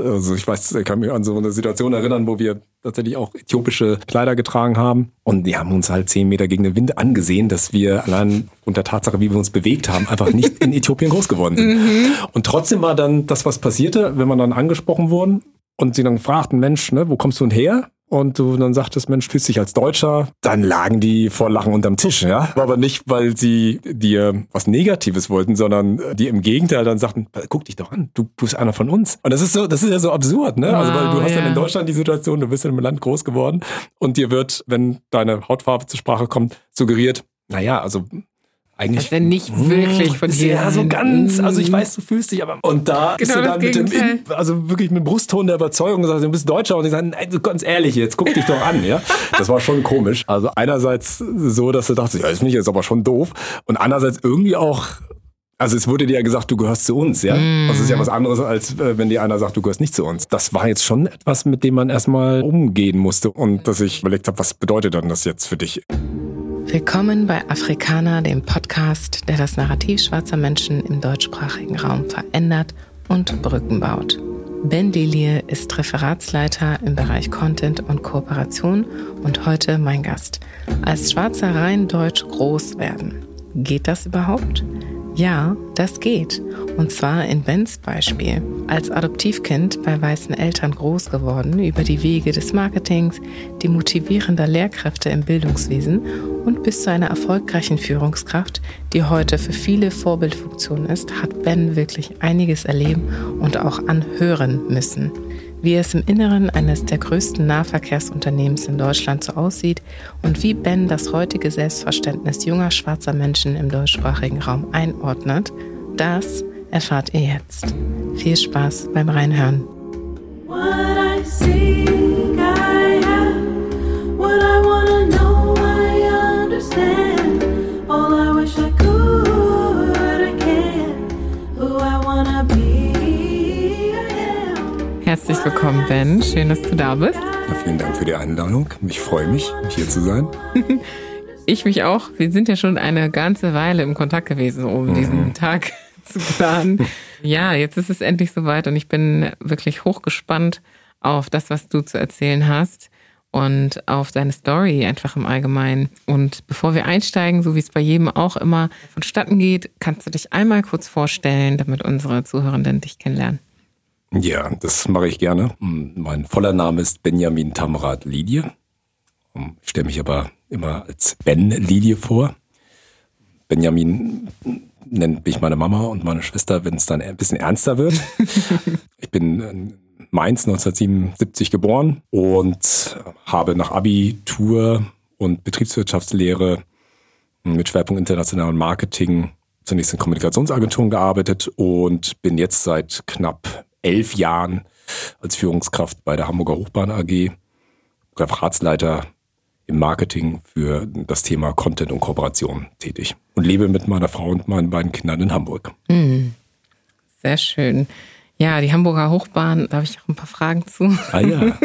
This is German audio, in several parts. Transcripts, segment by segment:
Also ich kann mich an so eine Situation erinnern, wo wir tatsächlich auch äthiopische Kleider getragen haben. Und die haben uns halt 10 Meter gegen den Wind angesehen, dass wir allein unter der Tatsache, wie wir uns bewegt haben, einfach nicht in Äthiopien groß geworden sind. Und trotzdem war dann das, was passierte, wenn man dann angesprochen wurden und sie dann fragten, Mensch, ne, wo kommst du denn her? Und du dann sagtest, Mensch, fühlst dich als Deutscher, dann lagen die vor Lachen unterm Tisch, ja. Aber nicht, weil sie dir was Negatives wollten, sondern die im Gegenteil dann sagten, guck dich doch an, du bist einer von uns. Und das ist ja so absurd, ne? Also weil du hast dann in Deutschland die Situation, du bist in einem Land groß geworden und dir wird, wenn deine Hautfarbe zur Sprache kommt, suggeriert, naja, also eigentlich. Das ist ja nicht wirklich von dir. Ja, so ganz. Also ich weiß, du fühlst dich, aber. Und da genau ist du dann wirklich mit dem Brustton der Überzeugung gesagt, du bist Deutscher und die sagen, ey, ganz ehrlich, jetzt guck dich doch an, ja. Das war schon komisch. Also einerseits so, dass du dachtest, ja, das finde ich jetzt aber schon doof. Und andererseits irgendwie auch, also es wurde dir ja gesagt, du gehörst zu uns, ja. Das ist ja was anderes, als wenn dir einer sagt, du gehörst nicht zu uns. Das war jetzt schon etwas, mit dem man erstmal umgehen musste und dass ich überlegt habe, was bedeutet dann das jetzt für dich? Willkommen bei Afrikaner, dem Podcast, der das Narrativ schwarzer Menschen im deutschsprachigen Raum verändert und Brücken baut. Ben Lilie ist Referatsleiter im Bereich Content und Kooperation und heute mein Gast. Als Schwarzer rein deutsch groß werden. Geht das überhaupt? Ja, das geht. Und zwar in Bens Beispiel. Als Adoptivkind bei weißen Eltern groß geworden, über die Wege des Marketings, die motivierender Lehrkräfte im Bildungswesen und bis zu einer erfolgreichen Führungskraft, die heute für viele Vorbildfunktionen ist, hat Ben wirklich einiges erleben und auch anhören müssen. Wie es im Inneren eines der größten Nahverkehrsunternehmens in Deutschland so aussieht und wie Ben das heutige Selbstverständnis junger schwarzer Menschen im deutschsprachigen Raum einordnet, das erfahrt ihr jetzt. Viel Spaß beim Reinhören. What I seek, I have. What I wanna know, I understand. All I wish I could, I can. Who I wanna be. Herzlich willkommen, Ben. Schön, dass du da bist. Ja, vielen Dank für die Einladung. Ich freue mich, hier zu sein. Ich mich auch. Wir sind ja schon eine ganze Weile im Kontakt gewesen, um diesen Tag zu planen. Ja, jetzt ist es endlich soweit und ich bin wirklich hochgespannt auf das, was du zu erzählen hast und auf deine Story einfach im Allgemeinen. Und bevor wir einsteigen, so wie es bei jedem auch immer vonstatten geht, kannst du dich einmal kurz vorstellen, damit unsere Zuhörenden dich kennenlernen. Ja, das mache ich gerne. Mein voller Name ist Benjamin Tamrat Lilie. Ich stelle mich aber immer als Ben Lilie vor. Benjamin nennt mich meine Mama und meine Schwester, wenn es dann ein bisschen ernster wird. Ich bin in Mainz 1977 geboren und habe nach Abitur und Betriebswirtschaftslehre mit Schwerpunkt internationalen Marketing zunächst in Kommunikationsagenturen gearbeitet und bin jetzt seit knapp 11 Jahren als Führungskraft bei der Hamburger Hochbahn AG, Referatsleiter im Marketing für das Thema Content und Kooperation tätig und lebe mit meiner Frau und meinen beiden Kindern in Hamburg. Sehr schön. Ja, die Hamburger Hochbahn, da habe ich auch ein paar Fragen zu. Ah ja.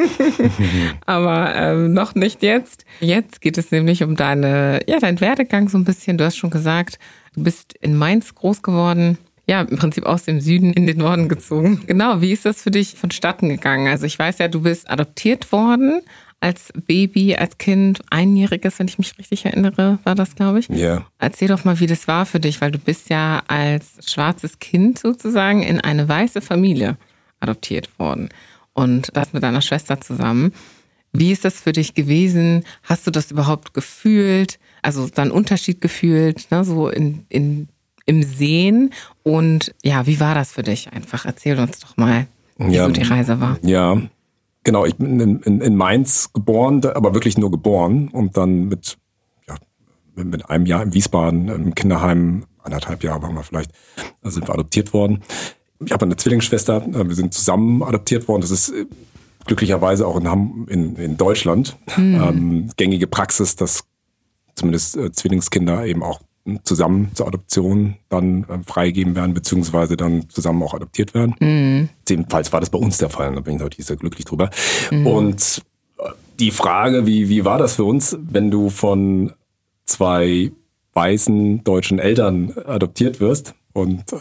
Aber noch nicht jetzt. Jetzt geht es nämlich um deinen Werdegang so ein bisschen. Du hast schon gesagt, du bist in Mainz groß geworden. Ja, im Prinzip aus dem Süden in den Norden gezogen. Genau, wie ist das für dich vonstatten gegangen? Also ich weiß ja, du bist adoptiert worden als Baby, als Kind, einjähriges, wenn ich mich richtig erinnere, war das, glaube ich. Ja. Erzähl doch mal, wie das war für dich, weil du bist ja als schwarzes Kind sozusagen in eine weiße Familie adoptiert worden und das mit deiner Schwester zusammen. Wie ist das für dich gewesen? Hast du das überhaupt gefühlt? Also dann Unterschied gefühlt, ne, so im Sehen und ja, wie war das für dich einfach? Erzähl uns doch mal, wie so die Reise war. Ja, genau, ich bin in Mainz geboren, aber wirklich nur geboren und dann mit einem Jahr in Wiesbaden im Kinderheim, 1,5 Jahre waren wir vielleicht, da sind wir adoptiert worden. Ich habe eine Zwillingsschwester, wir sind zusammen adoptiert worden, das ist glücklicherweise auch in Deutschland gängige Praxis, dass zumindest Zwillingskinder eben auch zusammen zur Adoption dann freigegeben werden, beziehungsweise dann zusammen auch adoptiert werden. Jedenfalls war das bei uns der Fall, da bin ich natürlich sehr glücklich drüber. Und die Frage, wie war das für uns, wenn du von 2 weißen deutschen Eltern adoptiert wirst und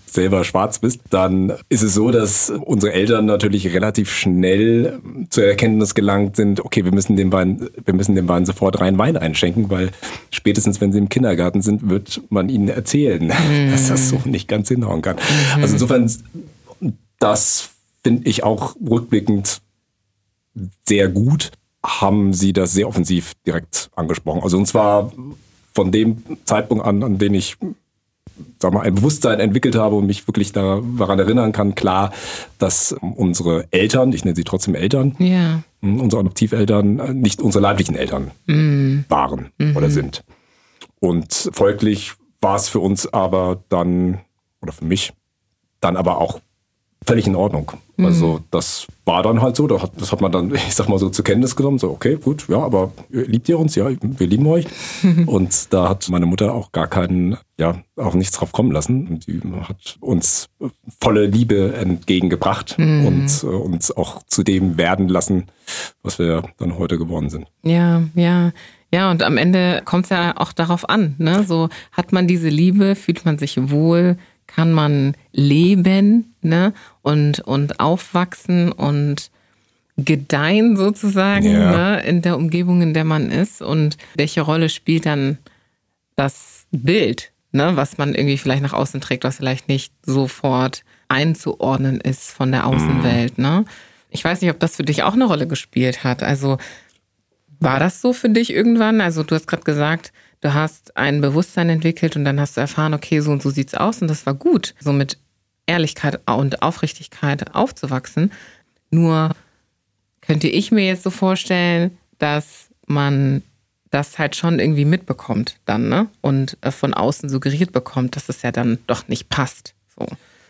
selber schwarz bist, dann ist es so, dass unsere Eltern natürlich relativ schnell zur Erkenntnis gelangt sind, okay, wir müssen den beiden sofort rein Wein einschenken, weil spätestens, wenn sie im Kindergarten sind, wird man ihnen erzählen, dass das so nicht ganz hinhauen kann. Also insofern, das finde ich auch rückblickend sehr gut, haben sie das sehr offensiv direkt angesprochen. Also und zwar von dem Zeitpunkt an den ich ein Bewusstsein entwickelt habe und mich wirklich daran erinnern kann, klar, dass unsere Eltern, ich nenne sie trotzdem Eltern, unsere Adoptiveltern nicht unsere leiblichen Eltern waren oder sind. Und folglich war es für uns aber dann, oder für mich, dann aber auch völlig in Ordnung. Also das war dann halt so, das hat man dann, ich sag mal so, zur Kenntnis genommen, so okay, gut, ja, aber liebt ihr uns? Ja, wir lieben euch. Und da hat meine Mutter auch gar auch nichts drauf kommen lassen. Und die hat uns volle Liebe entgegengebracht und uns auch zu dem werden lassen, was wir dann heute geworden sind. Ja, und am Ende kommt es ja auch darauf an, ne? So hat man diese Liebe, fühlt man sich wohl, kann man leben, ne? Und aufwachsen und gedeihen sozusagen, ne? In der Umgebung, in der man ist. Und welche Rolle spielt dann das Bild, ne? Was man irgendwie vielleicht nach außen trägt, was vielleicht nicht sofort einzuordnen ist von der Außenwelt, ne? Ich weiß nicht, ob das für dich auch eine Rolle gespielt hat. Also war das so für dich irgendwann? Also du hast gerade gesagt, du hast ein Bewusstsein entwickelt und dann hast du erfahren, okay, so und so sieht's aus und das war gut, so mit Ehrlichkeit und Aufrichtigkeit aufzuwachsen. Nur könnte ich mir jetzt so vorstellen, dass man das halt schon irgendwie mitbekommt dann, ne? Und von außen suggeriert bekommt, dass es ja dann doch nicht passt. So.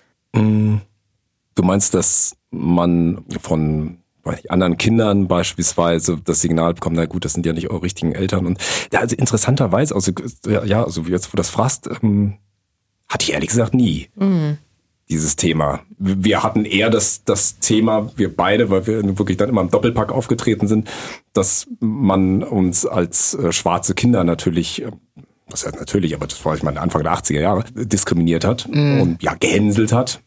Du meinst, dass man von anderen Kindern beispielsweise das Signal bekommt, na gut, das sind ja nicht eure richtigen Eltern. Und ja, also interessanterweise, also jetzt, wo du das fragst, hatte ich ehrlich gesagt nie dieses Thema. Wir hatten eher das Thema, wir beide, weil wir wirklich dann immer im Doppelpack aufgetreten sind, dass man uns als schwarze Kinder natürlich, das heißt natürlich, aber das war ich meine Anfang der 80er Jahre, diskriminiert hat und gehänselt hat.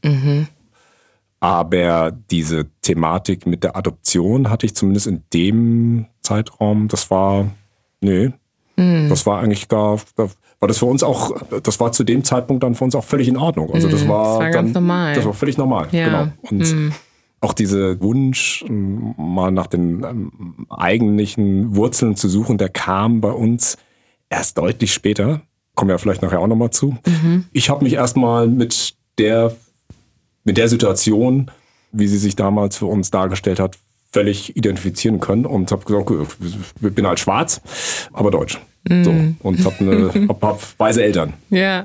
Aber diese Thematik mit der Adoption hatte ich zumindest in dem Zeitraum, das war eigentlich war das für uns auch, das war zu dem Zeitpunkt dann für uns auch völlig in Ordnung. Also das war ganz normal. Das war völlig normal, genau. Und auch dieser Wunsch, mal nach den eigentlichen Wurzeln zu suchen, der kam bei uns erst deutlich später. Kommen wir vielleicht nachher auch nochmal zu. Ich habe mich erstmal mit der Situation, wie sie sich damals für uns dargestellt hat, völlig identifizieren können und habe gesagt, okay, ich bin halt schwarz, aber deutsch. So, und hab weiße Eltern. Ja,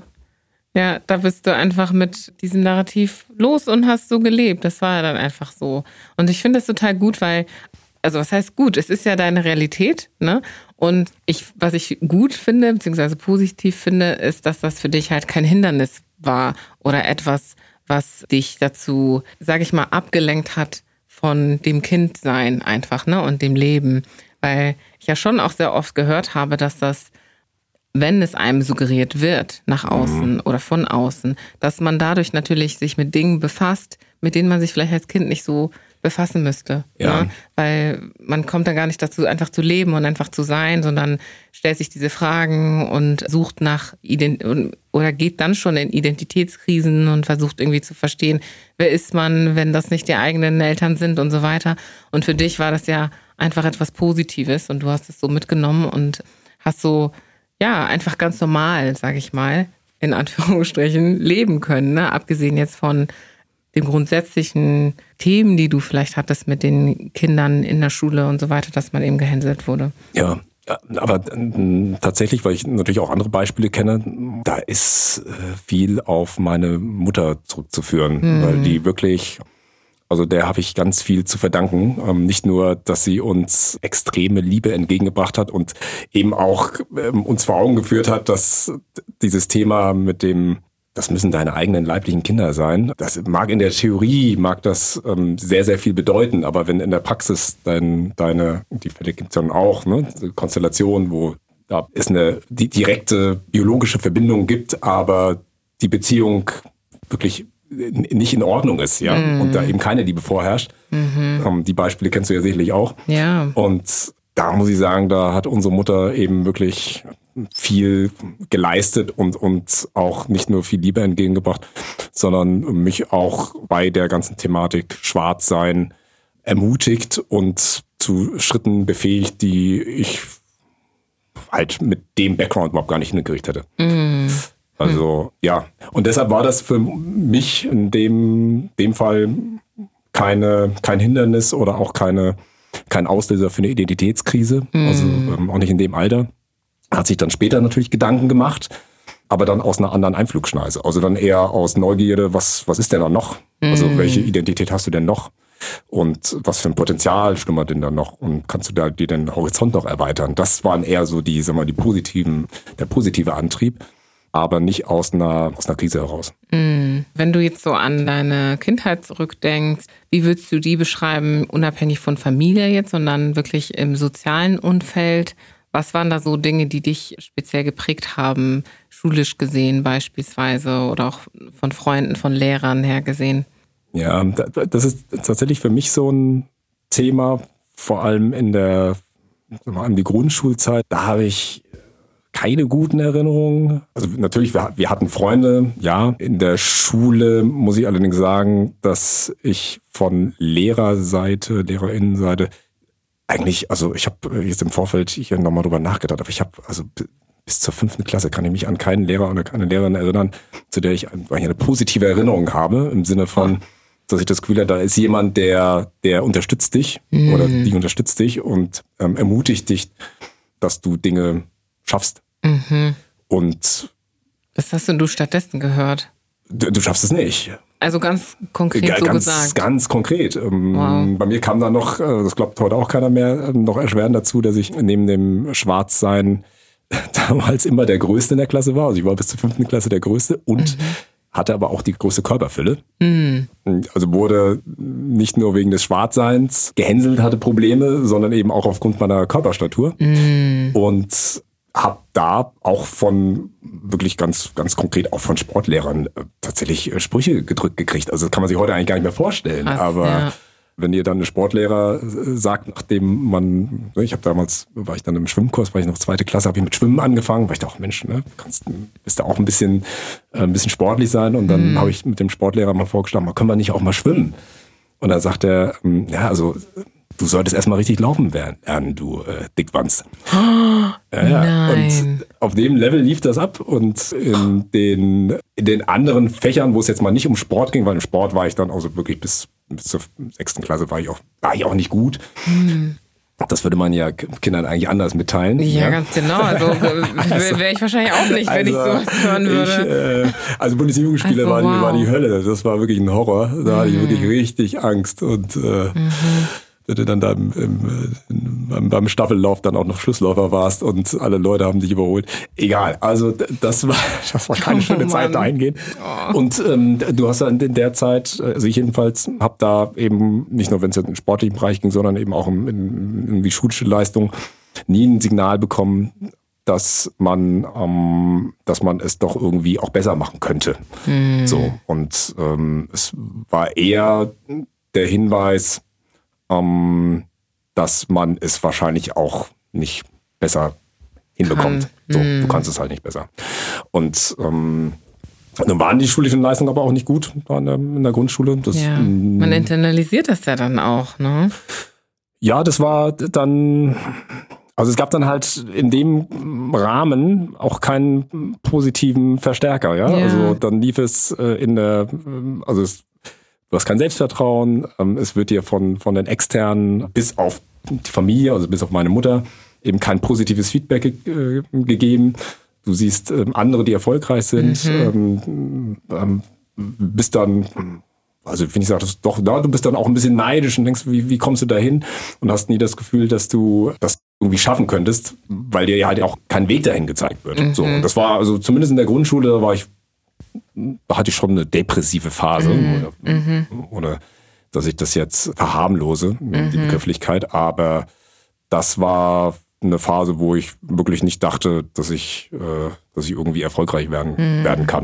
da bist du einfach mit diesem Narrativ los und hast so gelebt. Das war ja dann einfach so. Und ich finde das total gut, weil, also was heißt gut? Es ist ja deine Realität, ne? Und was ich gut finde, beziehungsweise positiv finde, ist, dass das für dich halt kein Hindernis war oder etwas, was dich dazu, sage ich mal, abgelenkt hat von dem Kindsein einfach, ne, und dem Leben. Weil ich ja schon auch sehr oft gehört habe, dass das, wenn es einem suggeriert wird, nach außen oder von außen, dass man dadurch natürlich sich mit Dingen befasst, mit denen man sich vielleicht als Kind nicht so befassen müsste. Ja. Ne? Weil man kommt dann gar nicht dazu, einfach zu leben und einfach zu sein, sondern stellt sich diese Fragen und sucht nach oder geht dann schon in Identitätskrisen und versucht irgendwie zu verstehen, wer ist man, wenn das nicht die eigenen Eltern sind und so weiter. Und für dich war das ja einfach etwas Positives und du hast es so mitgenommen und hast so, einfach ganz normal, sag ich mal, in Anführungsstrichen, leben können, ne? Abgesehen jetzt von den grundsätzlichen Themen, die du vielleicht hattest mit den Kindern in der Schule und so weiter, dass man eben gehänselt wurde. Ja, aber tatsächlich, weil ich natürlich auch andere Beispiele kenne, da ist viel auf meine Mutter zurückzuführen, weil die wirklich, also der habe ich ganz viel zu verdanken. Nicht nur, dass sie uns extreme Liebe entgegengebracht hat und eben auch uns vor Augen geführt hat, dass dieses Thema mit dem, das müssen deine eigenen leiblichen Kinder sein. Das mag in der Theorie, das sehr, sehr viel bedeuten, aber wenn in der Praxis die Fälle gibt es dann auch, ne, Konstellationen, wo da es die direkte biologische Verbindung gibt, aber die Beziehung wirklich nicht in Ordnung ist, ja, und da eben keine Liebe vorherrscht. Die Beispiele kennst du ja sicherlich auch. Ja. Und da muss ich sagen, da hat unsere Mutter eben wirklich viel geleistet und auch nicht nur viel Liebe entgegengebracht, sondern mich auch bei der ganzen Thematik Schwarzsein ermutigt und zu Schritten befähigt, die ich halt mit dem Background überhaupt gar nicht hingekriegt hätte. Also ja, und deshalb war das für mich in dem Fall kein Hindernis oder auch kein Auslöser für eine Identitätskrise, also auch nicht in dem Alter. Hat sich dann später natürlich Gedanken gemacht, aber dann aus einer anderen Einflugschneise. Also dann eher aus Neugierde, was ist denn da noch? Also welche Identität hast du denn noch? Und was für ein Potenzial schlummert denn da noch? Und kannst du da dir den Horizont noch erweitern? Das waren eher so der positive Antrieb, aber nicht aus einer Krise heraus. Wenn du jetzt so an deine Kindheit zurückdenkst, wie würdest du die beschreiben, unabhängig von Familie jetzt, sondern wirklich im sozialen Umfeld? Was waren da so Dinge, die dich speziell geprägt haben, schulisch gesehen beispielsweise oder auch von Freunden, von Lehrern her gesehen? Ja, das ist tatsächlich für mich so ein Thema, vor allem in die Grundschulzeit. Da habe ich keine guten Erinnerungen. Also natürlich, wir hatten Freunde, ja. In der Schule muss ich allerdings sagen, dass ich von Lehrerinnenseite eigentlich, also ich habe jetzt im Vorfeld hier nochmal drüber nachgedacht, aber ich habe also bis zur 5. Klasse kann ich mich an keinen Lehrer oder keine Lehrerin erinnern, zu der ich eine positive Erinnerung habe, im Sinne von, dass ich das Gefühl habe, da ist jemand, der unterstützt dich oder die unterstützt dich und ermutigt dich, dass du Dinge schaffst. Und was hast denn du stattdessen gehört? Du schaffst es nicht. Also ganz konkret so gesagt. Ganz konkret. Wow. Bei mir kam dann noch, das glaubt heute auch keiner mehr, noch erschwerend dazu, dass ich neben dem Schwarzsein damals immer der Größte in der Klasse war. Also ich war bis zur 5. Klasse der Größte und hatte aber auch die größte Körperfülle. Also wurde nicht nur wegen des Schwarzseins gehänselt, hatte Probleme, sondern eben auch aufgrund meiner Körperstatur. Und habe da auch von wirklich ganz konkret auch von Sportlehrern tatsächlich Sprüche gedrückt gekriegt. Also das kann man sich heute eigentlich gar nicht mehr vorstellen. Krass, aber ja. Wenn dir dann ein Sportlehrer sagt, nachdem war ich dann im Schwimmkurs, war ich noch 2. Klasse, habe ich mit Schwimmen angefangen, weil ich dachte, Mensch, ne, bist da auch ein bisschen sportlich sein. Und dann habe ich mit dem Sportlehrer mal vorgeschlagen, können wir nicht auch mal schwimmen? Und dann sagt er, du solltest erstmal richtig laufen lernen, du Dickwanz. Nein. Und auf dem Level lief das ab. Und in den anderen Fächern, wo es jetzt mal nicht um Sport ging, weil im Sport war ich dann also wirklich bis zur 6. Klasse war ich auch nicht gut. Das würde man ja Kindern eigentlich anders mitteilen. Ja, ganz genau. Also wäre ich wahrscheinlich auch nicht, wenn ich sowas hören würde. Also Bundesjugendspiele war die Hölle. Das war wirklich ein Horror. Da hatte ich wirklich richtig Angst. Und wenn du dann da beim Staffellauf dann auch noch Schlussläufer warst und alle Leute haben dich überholt. Egal, also das war keine schöne Zeit dahingehend. Und du hast dann in der Zeit, also ich jedenfalls, habe da eben, nicht nur wenn es in den sportlichen Bereich ging, sondern eben auch in die schulische Leistung, nie ein Signal bekommen, dass man es doch irgendwie auch besser machen könnte. So, und es war eher der Hinweis, dass man es wahrscheinlich auch nicht besser hinbekommt. So, du kannst es halt nicht besser. Und dann waren die schulischen Leistungen aber auch nicht gut in der Grundschule. Man internalisiert das ja dann auch, ne? Ja, das war dann, also es gab dann halt in dem Rahmen auch keinen positiven Verstärker, ja. Also dann lief es du hast kein Selbstvertrauen, es wird dir von den Externen bis auf die Familie, also bis auf meine Mutter, eben kein positives Feedback gegeben. Du siehst andere, die erfolgreich sind, bist dann, also wenn ich sage, du bist dann auch ein bisschen neidisch und denkst, wie kommst du da hin? Und hast nie das Gefühl, dass du das irgendwie schaffen könntest, weil dir ja halt auch kein Weg dahin gezeigt wird. So, und das war, also zumindest in der Grundschule, da hatte ich schon eine depressive Phase, oder dass ich das jetzt verharmlose, die Begrifflichkeit, aber das war eine Phase, wo ich wirklich nicht dachte, dass ich irgendwie erfolgreich werden kann.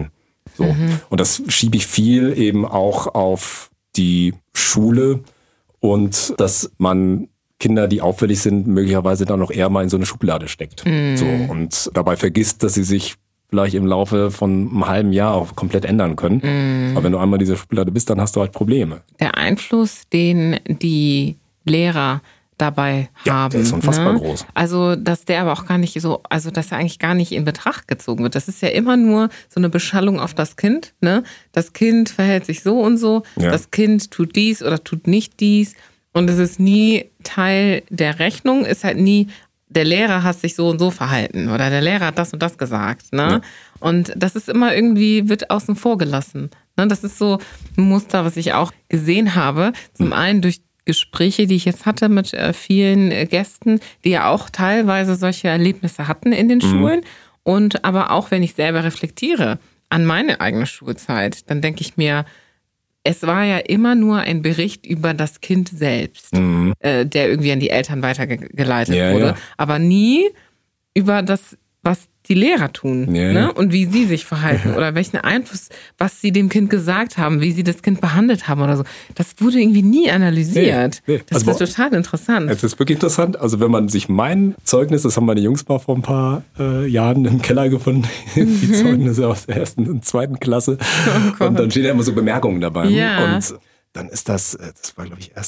So. Und das schiebe ich viel eben auch auf die Schule und dass man Kinder, die auffällig sind, möglicherweise dann noch eher mal in so eine Schublade steckt. So, und dabei vergisst, dass sie sich vielleicht im Laufe von einem halben Jahr auch komplett ändern können. Aber wenn du einmal in dieser Schublade bist, dann hast du halt Probleme. Der Einfluss, den die Lehrer dabei haben. Der ist unfassbar groß. Also, dass der aber auch gar nicht so, also, dass er eigentlich gar nicht in Betracht gezogen wird. Das ist ja immer nur so eine Beschallung auf das Kind, ne? Das Kind verhält sich so und so, das Kind tut dies oder tut nicht dies. Und es ist nie Teil der Rechnung, ist halt nie, der Lehrer hat sich so und so verhalten oder der Lehrer hat das und das gesagt, ne? Ja. Und das ist immer irgendwie, wird außen vor gelassen. Ne? Das ist so ein Muster, was ich auch gesehen habe. Zum einen durch Gespräche, die ich jetzt hatte mit vielen Gästen, die ja auch teilweise solche Erlebnisse hatten in den Schulen. Und aber auch, wenn ich selber reflektiere an meine eigene Schulzeit, dann denke ich mir, es war ja immer nur ein Bericht über das Kind selbst, der irgendwie an die Eltern weitergeleitet wurde. Ja. Aber nie über das, was die Lehrer tun, ne? Und wie sie sich verhalten oder welchen Einfluss, was sie dem Kind gesagt haben, wie sie das Kind behandelt haben oder so. Das wurde irgendwie nie analysiert. Nee. Das ist total interessant. Es ist wirklich interessant. Also wenn man sich mein Zeugnis, das haben meine Jungs mal vor ein paar Jahren im Keller gefunden, die Zeugnisse aus der 1. und 2. Klasse. Oh, und dann stehen ja immer so Bemerkungen dabei. Ja. Und dann ist das war glaube ich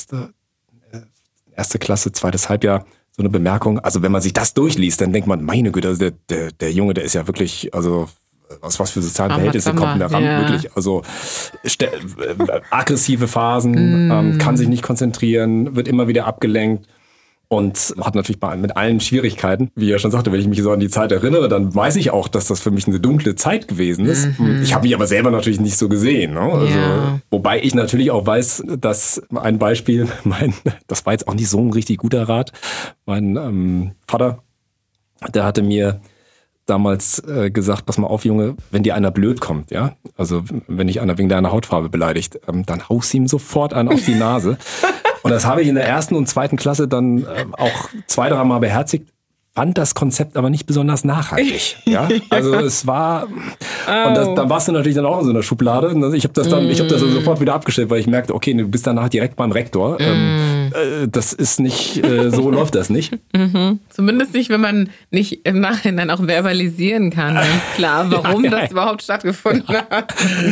erste Klasse, 2. Halbjahr, so eine Bemerkung. Also wenn man sich das durchliest, dann denkt man, meine Güte, also der Junge, der ist ja wirklich, also aus was für sozialen Verhältnissen kommt der ran, wirklich, also aggressive Phasen, kann sich nicht konzentrieren, wird immer wieder abgelenkt und hat natürlich mit allen Schwierigkeiten. Wie er schon sagte, wenn ich mich so an die Zeit erinnere, dann weiß ich auch, dass das für mich eine dunkle Zeit gewesen ist. Ich habe mich aber selber natürlich nicht so gesehen. Ne? Also, wobei ich natürlich auch weiß, dass ein Beispiel, das war jetzt auch nicht so ein richtig guter Rat, mein Vater, der hatte mir damals gesagt, pass mal auf, Junge, wenn dir einer blöd kommt, ja, also wenn dich einer wegen deiner Hautfarbe beleidigt, dann haust ihm sofort einen auf die Nase. Und das habe ich in der 1. und 2. Klasse dann auch 2-3 Mal beherzigt, fand das Konzept aber nicht besonders nachhaltig. Ja? Also es war, und dann warst du natürlich dann auch in so einer Schublade. Ich habe das dann sofort wieder abgestellt, weil ich merkte, okay, du bist danach direkt beim Rektor. Das ist nicht, so läuft das nicht. Zumindest nicht, wenn man nicht im Nachhinein auch verbalisieren kann, ganz klar, warum das überhaupt stattgefunden hat.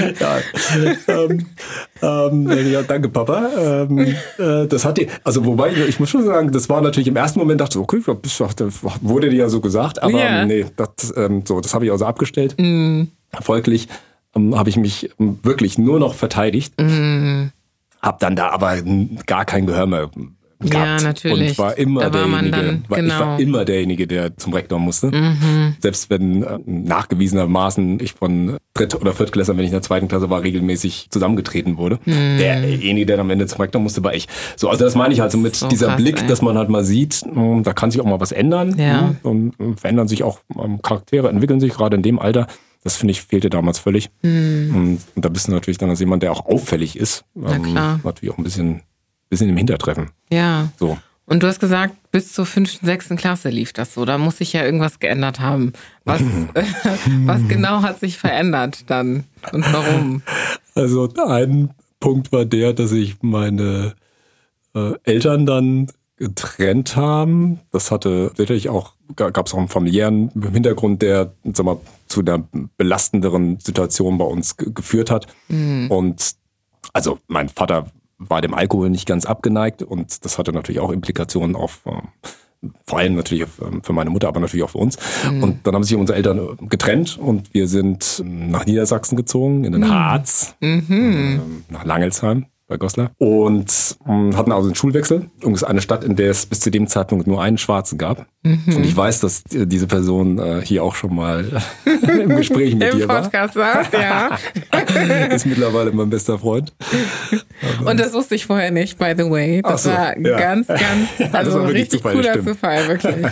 Ja, danke, Papa. Das hat die, also wobei, ich muss schon sagen, das war natürlich im ersten Moment, dachte ich, okay, wurde dir ja so gesagt, aber nee, das habe ich also abgestellt. Folglich habe ich mich wirklich nur noch verteidigt. Hab dann da aber gar kein Gehör mehr gehabt. Ja, natürlich. Und war immer ich war immer derjenige, der zum Rektor musste. Selbst wenn nachgewiesenermaßen ich von Dritt- oder Viertklässlern, wenn ich in der 2. Klasse war, regelmäßig zusammengetreten wurde. Derjenige, der am Ende zum Rektor musste, war ich. So, also das meine ich also mit so dieser krass, Blick, dass man halt mal sieht, da kann sich auch mal was ändern. Ja. Und verändern sich auch Charaktere, entwickeln sich gerade in dem Alter. Das, finde ich, fehlte damals völlig. Und da bist du natürlich dann als jemand, der auch auffällig ist, natürlich auch ein bisschen im Hintertreffen. Ja. So. Und du hast gesagt, bis zur 5., 6. Klasse lief das so. Da muss sich ja irgendwas geändert haben. Was genau hat sich verändert dann und warum? Also ein Punkt war der, dass ich meine Eltern dann getrennt haben. Das hatte sicherlich auch, gab es auch einen familiären Hintergrund, der, sag mal, zu einer belastenderen Situation bei uns geführt hat. Und also mein Vater war dem Alkohol nicht ganz abgeneigt und das hatte natürlich auch Implikationen auf, vor allem natürlich für meine Mutter, aber natürlich auch für uns. Und dann haben sich unsere Eltern getrennt und wir sind nach Niedersachsen gezogen, in den Harz, nach Langelsheim bei Goslar und hatten also einen Schulwechsel. Und es ist eine Stadt, in der es bis zu dem Zeitpunkt nur einen Schwarzen gab. Und ich weiß, dass diese Person hier auch schon mal im Gespräch mit dir war. Im Podcast saß, ja. Ist mittlerweile mein bester Freund. Und das wusste ich vorher nicht, by the way. Das war ganz, also ein richtig cooler Zufall, wirklich.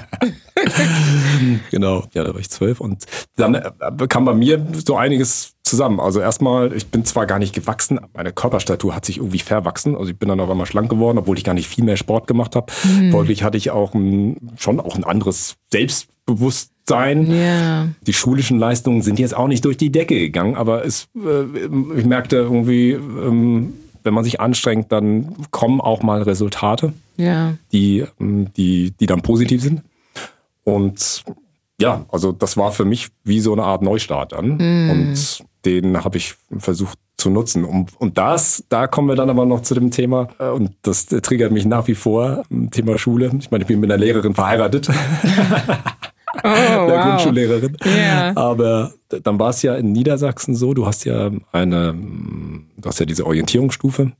Genau, ja, da war ich 12 und dann kam bei mir so einiges zusammen. Also erstmal, ich bin zwar gar nicht gewachsen, meine Körperstatur hat sich irgendwie verwachsen. Also ich bin dann auf einmal schlank geworden, obwohl ich gar nicht viel mehr Sport gemacht habe. Folglich hatte ich auch schon ein anderes Selbstbewusstsein sein. Ja. Die schulischen Leistungen sind jetzt auch nicht durch die Decke gegangen, aber ich merkte irgendwie, wenn man sich anstrengt, dann kommen auch mal Resultate, die dann positiv sind. Und ja, also das war für mich wie so eine Art Neustart an. Und den habe ich versucht zu nutzen. Und da kommen wir dann aber noch zu dem Thema, und das triggert mich nach wie vor, Thema Schule. Ich meine, ich bin mit einer Lehrerin verheiratet. Grundschullehrerin. Yeah. Aber dann war es ja in Niedersachsen so, du hast ja diese Orientierungsstufe,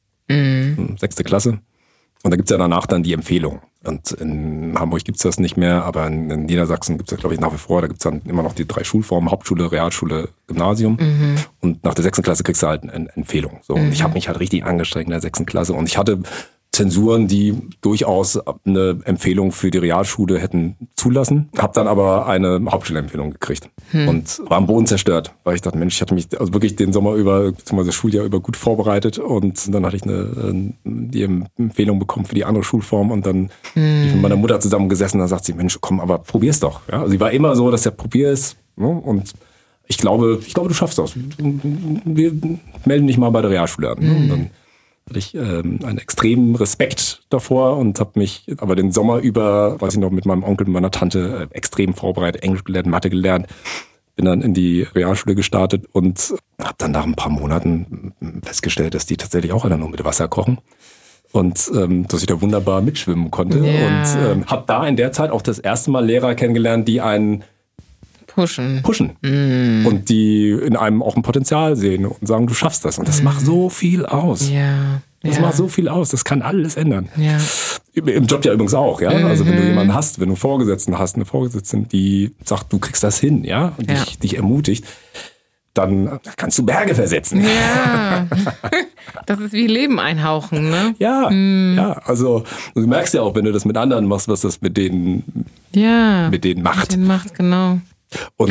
6. Klasse. Und da gibt's ja danach dann die Empfehlung. Und in Hamburg gibt's das nicht mehr, aber in Niedersachsen gibt's das, glaube ich, nach wie vor. Da gibt's dann immer noch die 3 Schulformen, Hauptschule, Realschule, Gymnasium. Und nach der 6. Klasse kriegst du halt eine Empfehlung. So. Und ich habe mich halt richtig angestrengt in der 6. Klasse. Und ich hatte Zensuren, die durchaus eine Empfehlung für die Realschule hätten zulassen. Habe dann aber eine Hauptschulempfehlung gekriegt und war am Boden zerstört, weil ich dachte, Mensch, ich hatte mich also wirklich den Sommer über, beziehungsweise das Schuljahr über gut vorbereitet, und dann hatte ich die Empfehlung bekommen für die andere Schulform, und dann bin ich mit meiner Mutter zusammengesessen, und dann sagt sie, Mensch, komm, aber probier's doch. Ja? Also sie war immer so, dass er probier es, ne? Und ich glaube, du schaffst das. Wir melden dich mal bei der Realschule an. Ne? Und dann hatte ich einen extremen Respekt davor und habe mich aber den Sommer über, weiß ich noch, mit meinem Onkel und meiner Tante extrem vorbereitet, Englisch gelernt, Mathe gelernt. Bin dann in die Realschule gestartet und habe dann nach ein paar Monaten festgestellt, dass die tatsächlich auch alle nur mit Wasser kochen. Und dass ich da wunderbar mitschwimmen konnte. Yeah. Und habe da in der Zeit auch das erste Mal Lehrer kennengelernt, die einen pushen. Und die in einem auch ein Potenzial sehen und sagen, du schaffst das. Und das macht so viel aus. Ja. Das macht so viel aus. Das kann alles ändern. Ja. Im Job ja übrigens auch, ja. Also wenn du jemanden hast, wenn du einen Vorgesetzten hast, eine Vorgesetzte, die sagt, du kriegst das hin, ja, und dich ermutigt, dann kannst du Berge versetzen. Ja. Das ist wie Leben einhauchen, ne? Ja, ja. Also du merkst ja auch, wenn du das mit anderen machst, was das mit denen macht. Mit denen macht, genau. Und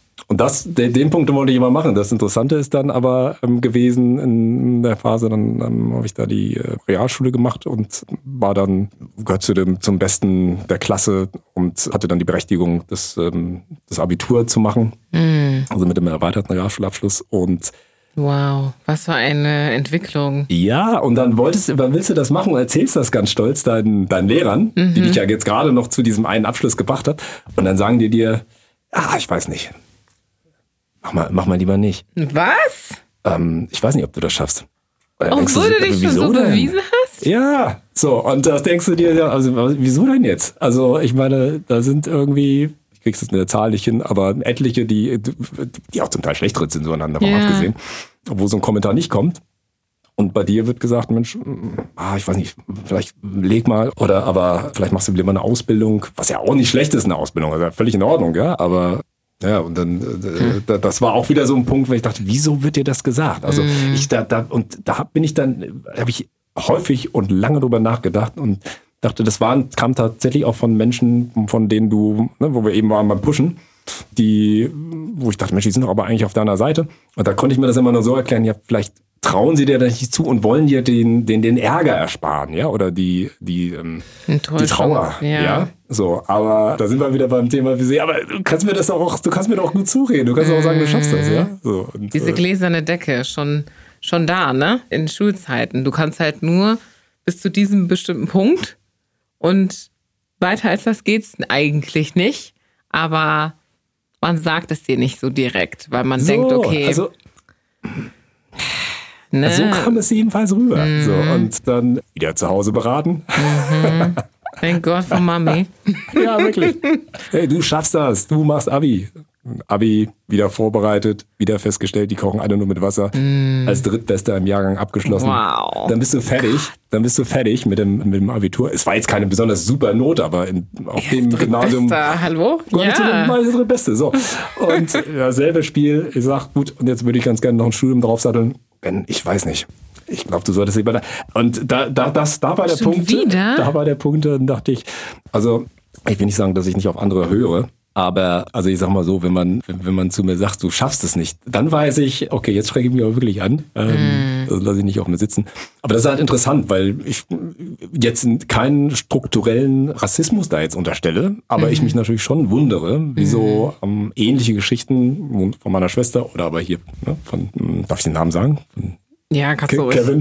den Punkt wollte ich immer machen. Das Interessante ist dann aber gewesen in der Phase, dann habe ich da die Realschule gemacht und gehört zum Besten der Klasse und hatte dann die Berechtigung, das Abitur zu machen. Also mit dem erweiterten Realschulabschluss. Und wow, was für eine Entwicklung. Ja, und dann willst du das machen und erzählst das ganz stolz deinen Lehrern, die dich ja jetzt gerade noch zu diesem einen Abschluss gebracht hat. Und dann sagen die dir, ich weiß nicht. Mach mal lieber nicht. Was? Ich weiß nicht, ob du das schaffst. Obwohl du dich schon so bewiesen hast? Ja, so. Und das denkst du dir, also wieso denn jetzt? Also ich meine, da sind irgendwie, ich krieg's jetzt in der Zahl nicht hin, aber etliche, die auch zum Teil schlechtere Zensuren haben, davon abgesehen, wo so ein Kommentar nicht kommt. Und bei dir wird gesagt, Mensch, ich weiß nicht, vielleicht leg mal, aber vielleicht machst du lieber eine Ausbildung, was ja auch nicht schlecht ist, eine Ausbildung, also völlig in Ordnung, ja, aber ja, und dann, das war auch wieder so ein Punkt, wo ich dachte, wieso wird dir das gesagt? Also habe ich häufig und lange drüber nachgedacht und dachte, kam tatsächlich auch von Menschen, von denen du, wo wir eben waren beim Pushen, wo ich dachte, Mensch, die sind doch aber eigentlich auf deiner Seite. Und da konnte ich mir das immer nur so erklären, ja, vielleicht trauen sie dir das nicht zu und wollen dir den Ärger ersparen, ja, oder die Trauer, ja. So, aber da sind wir wieder beim Thema, aber du kannst mir doch gut zureden, du kannst auch sagen, du schaffst das, ja. So, und, diese gläserne Decke, schon da, ne, in Schulzeiten. Du kannst halt nur bis zu diesem bestimmten Punkt und weiter als das geht's eigentlich nicht, aber man sagt es dir nicht so direkt, weil man denkt, okay, also ne? So kam es jedenfalls rüber. So, und dann wieder zu Hause beraten. Thank God for Mami. Ja, wirklich. Hey, du schaffst das. Du machst Abi. Abi wieder vorbereitet, wieder festgestellt, die kochen alle nur mit Wasser. Als Drittbester im Jahrgang abgeschlossen. Wow. Dann bist du fertig. Dann bist du fertig mit dem Abitur. Es war jetzt keine besonders super Note, aber auf dem Gymnasium. Hallo? Ja. Drittbeste. So. Und selbe Spiel. Ich sag, gut, und jetzt würde ich ganz gerne noch ein Studium draufsatteln. Ben, ich weiß nicht. Ich glaube, du solltest lieber da. Und da war der Punkt. Da war der Punkt, dann dachte ich, also ich will nicht sagen, dass ich nicht auf andere höre, aber also ich sag mal so, wenn man zu mir sagt, du schaffst es nicht, dann weiß ich, okay, jetzt schrecke ich mich aber wirklich an. Das lasse ich nicht auf mir sitzen. Aber das ist halt interessant, weil ich jetzt keinen strukturellen Rassismus da jetzt unterstelle, aber ich mich natürlich schon wundere, wieso ähnliche Geschichten von meiner Schwester oder aber hier, ne, darf ich den Namen sagen? Ja, kannst du Kevin.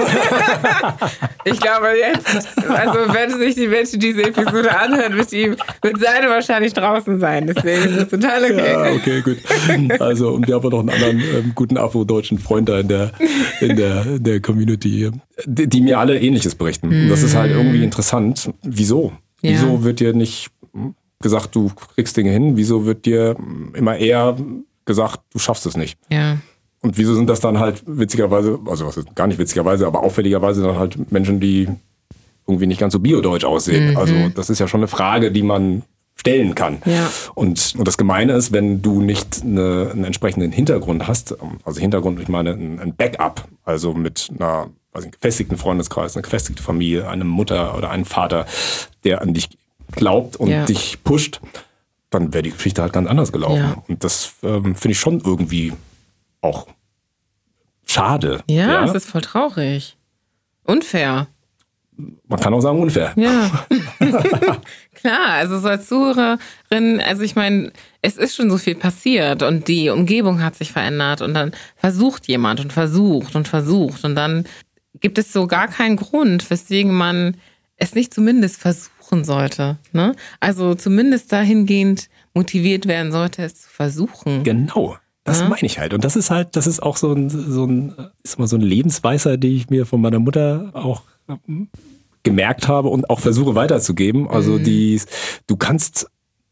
Ich glaube jetzt, also wenn sich die Menschen diese Episode anhören mit ihm, wird seine wahrscheinlich draußen sein. Deswegen ist das total okay. Ja, okay, gut. Also, und wir haben noch einen anderen guten afrodeutschen Freund da in der Community hier, die mir alle Ähnliches berichten. Und das ist halt irgendwie interessant. Wieso? Ja. Wieso wird dir nicht gesagt, du kriegst Dinge hin? Wieso wird dir immer eher gesagt, du schaffst es nicht? Ja. Und wieso sind das dann halt witzigerweise, also was ist, gar nicht witzigerweise, aber auffälligerweise dann halt Menschen, die irgendwie nicht ganz so biodeutsch aussehen? Also das ist ja schon eine Frage, die man stellen kann. Ja. Und das Gemeine ist, wenn du nicht einen entsprechenden Hintergrund hast, also Hintergrund, ich meine ein Backup, also mit einer gefestigten Freundeskreis, eine gefestigte Familie, eine Mutter oder einen Vater, der an dich glaubt und dich pusht, dann wäre die Geschichte halt ganz anders gelaufen. Ja. Und das finde ich schon irgendwie auch schade. Ja, es ist voll traurig. Unfair. Man kann auch sagen unfair. Ja. Klar, also so als Zuhörerin, also ich meine, es ist schon so viel passiert und die Umgebung hat sich verändert und dann versucht jemand und versucht und dann gibt es so gar keinen Grund, weswegen man es nicht zumindest versuchen sollte. Ne? Also zumindest dahingehend motiviert werden sollte, es zu versuchen. Genau. Das meine ich halt. Und das ist auch so ein Lebensweisheit, die ich mir von meiner Mutter auch gemerkt habe und auch versuche weiterzugeben. Also du kannst,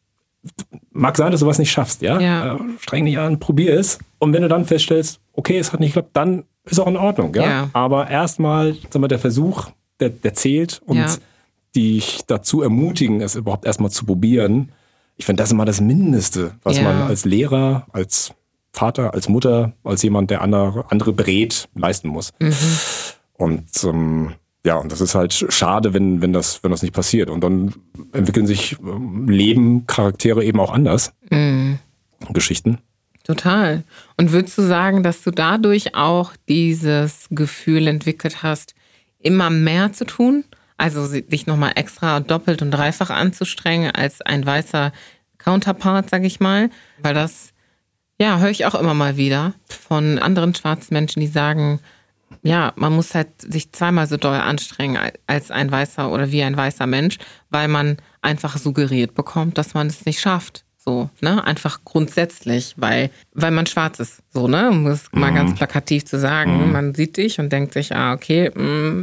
mag sein, dass du was nicht schaffst, ja? Streng dich an, probier es. Und wenn du dann feststellst, okay, es hat nicht geklappt, dann ist auch in Ordnung, ja? Aber erstmal, der Versuch, der zählt und dich dazu ermutigen, es überhaupt erstmal zu probieren. Ich finde, das ist immer das Mindeste, was man als Lehrer, als Vater, als Mutter, als jemand, der andere berät, leisten muss. Und und das ist halt schade, wenn das nicht passiert. Und dann entwickeln sich Leben, Charaktere eben auch anders. Geschichten. Total. Und würdest du sagen, dass du dadurch auch dieses Gefühl entwickelt hast, immer mehr zu tun? Also dich nochmal extra doppelt und dreifach anzustrengen als ein weißer Counterpart, sag ich mal? Weil das höre ich auch immer mal wieder von anderen schwarzen Menschen, die sagen, man muss halt sich zweimal so doll anstrengen als ein weißer oder wie ein weißer Mensch, weil man einfach suggeriert bekommt, dass man es nicht schafft. So, ne? Einfach grundsätzlich, weil man schwarz ist. So, ne? Um es mal ganz plakativ zu sagen. Man sieht dich und denkt sich, okay,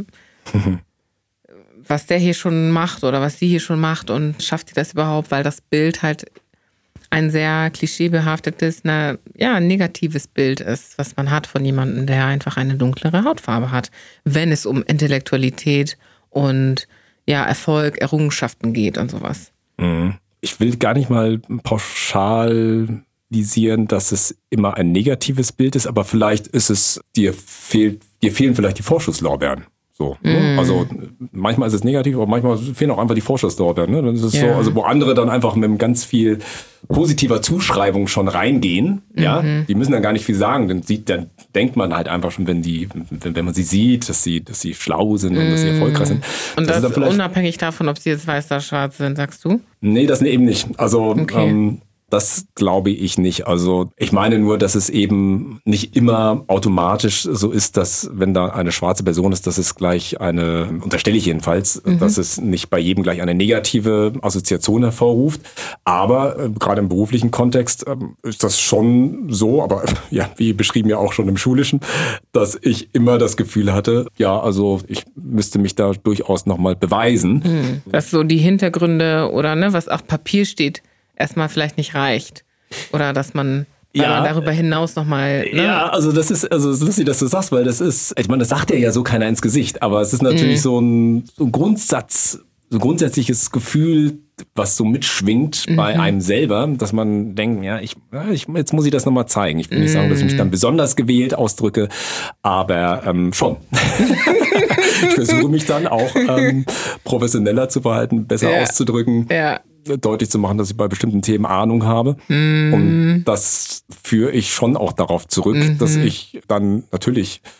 was der hier schon macht oder was sie hier schon macht und schafft sie das überhaupt, weil das Bild halt ein sehr klischeebehaftetes, negatives Bild ist, was man hat von jemandem, der einfach eine dunklere Hautfarbe hat, wenn es um Intellektualität und Erfolg, Errungenschaften geht und sowas. Ich will gar nicht mal pauschalisieren, dass es immer ein negatives Bild ist, aber vielleicht ist es, dir fehlen vielleicht die Vorschusslorbeeren. So, ne? Also manchmal ist es negativ, aber manchmal fehlen auch einfach die Vorschusslorbeeren. Ne? Das ist so, also wo andere dann einfach mit ganz viel positiver Zuschreibung schon reingehen, die müssen dann gar nicht viel sagen, dann denkt man halt einfach schon, wenn man sie sieht, dass sie schlau sind und dass sie erfolgreich sind. Und das ist unabhängig davon, ob sie jetzt weiß oder schwarz sind, sagst du? Nee, das eben nicht. Also das glaube ich nicht. Also ich meine nur, dass es eben nicht immer automatisch so ist, dass wenn da eine schwarze Person ist, dass es gleich unterstelle ich jedenfalls, dass es nicht bei jedem gleich eine negative Assoziation hervorruft. Aber gerade im beruflichen Kontext ist das schon so, aber wie beschrieben ja auch schon im Schulischen, dass ich immer das Gefühl hatte, also ich müsste mich da durchaus nochmal beweisen. Dass so die Hintergründe oder was auf Papier steht, erstmal vielleicht nicht reicht. Oder dass man darüber hinaus nochmal... Ne? Ja, also das ist lustig, dass du sagst, weil das ist, ich meine, das sagt ja so keiner ins Gesicht, aber es ist natürlich so ein grundsätzliches Gefühl, was so mitschwingt bei einem selber, dass man denkt, jetzt muss ich das nochmal zeigen. Ich will nicht sagen, dass ich mich dann besonders gewählt ausdrücke, aber schon. Ich versuche mich dann auch professioneller zu verhalten, besser auszudrücken. Deutlich zu machen, dass ich bei bestimmten Themen Ahnung habe. Und das führe ich schon auch darauf zurück, dass ich dann natürlich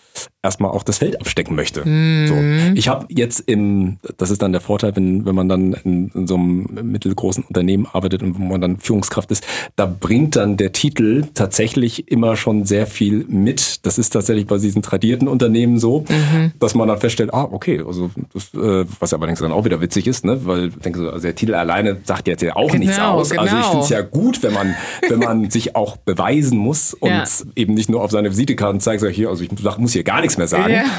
erstmal auch das Feld abstecken möchte. So. Ich habe jetzt das ist dann der Vorteil, wenn man dann in so einem mittelgroßen Unternehmen arbeitet und wo man dann Führungskraft ist, da bringt dann der Titel tatsächlich immer schon sehr viel mit. Das ist tatsächlich bei diesen tradierten Unternehmen so, dass man dann feststellt, okay, also das, was allerdings dann auch wieder witzig ist, ne, weil ich denke, also der Titel alleine sagt jetzt ja auch nichts aus. Genau. Also ich finde es ja gut, wenn man sich auch beweisen muss und eben nicht nur auf seine Visitekarten zeigt, hier, also ich muss hier gar nichts mehr sagen. Ja.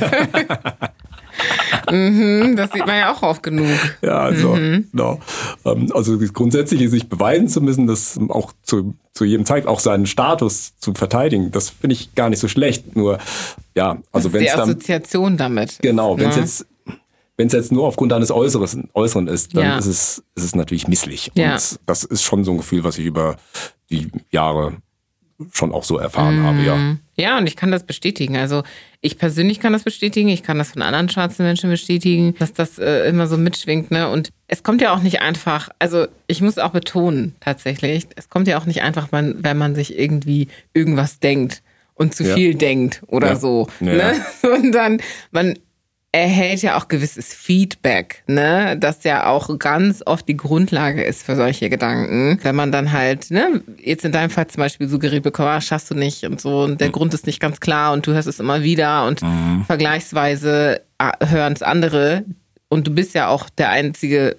Das sieht man ja auch oft genug. Ja, also, genau. Also grundsätzlich sich beweisen zu müssen, das auch zu jedem Zeitpunkt auch seinen Status zu verteidigen, das finde ich gar nicht so schlecht. Nur, ja, also wenn es dann... Die Assoziation damit. Genau, wenn es jetzt nur aufgrund deines Äußeren ist, dann ist es natürlich misslich. Und das ist schon so ein Gefühl, was ich über die Jahre schon auch so erfahren habe, ja. Ja, und ich kann das bestätigen. Also ich persönlich kann das bestätigen, ich kann das von anderen schwarzen Menschen bestätigen, dass das immer so mitschwingt, ne? Und es kommt ja auch nicht einfach, also ich muss auch betonen, tatsächlich, es kommt ja auch nicht einfach, wenn man sich irgendwie irgendwas denkt und zu viel denkt oder so. Ja. Ne? Und dann, man erhält ja auch gewisses Feedback, ne, das ja auch ganz oft die Grundlage ist für solche Gedanken. Wenn man dann halt, ne, jetzt in deinem Fall zum Beispiel suggeriert bekommt, schaffst du nicht und so und der Grund ist nicht ganz klar und du hörst es immer wieder und vergleichsweise hören es andere und du bist ja auch der einzige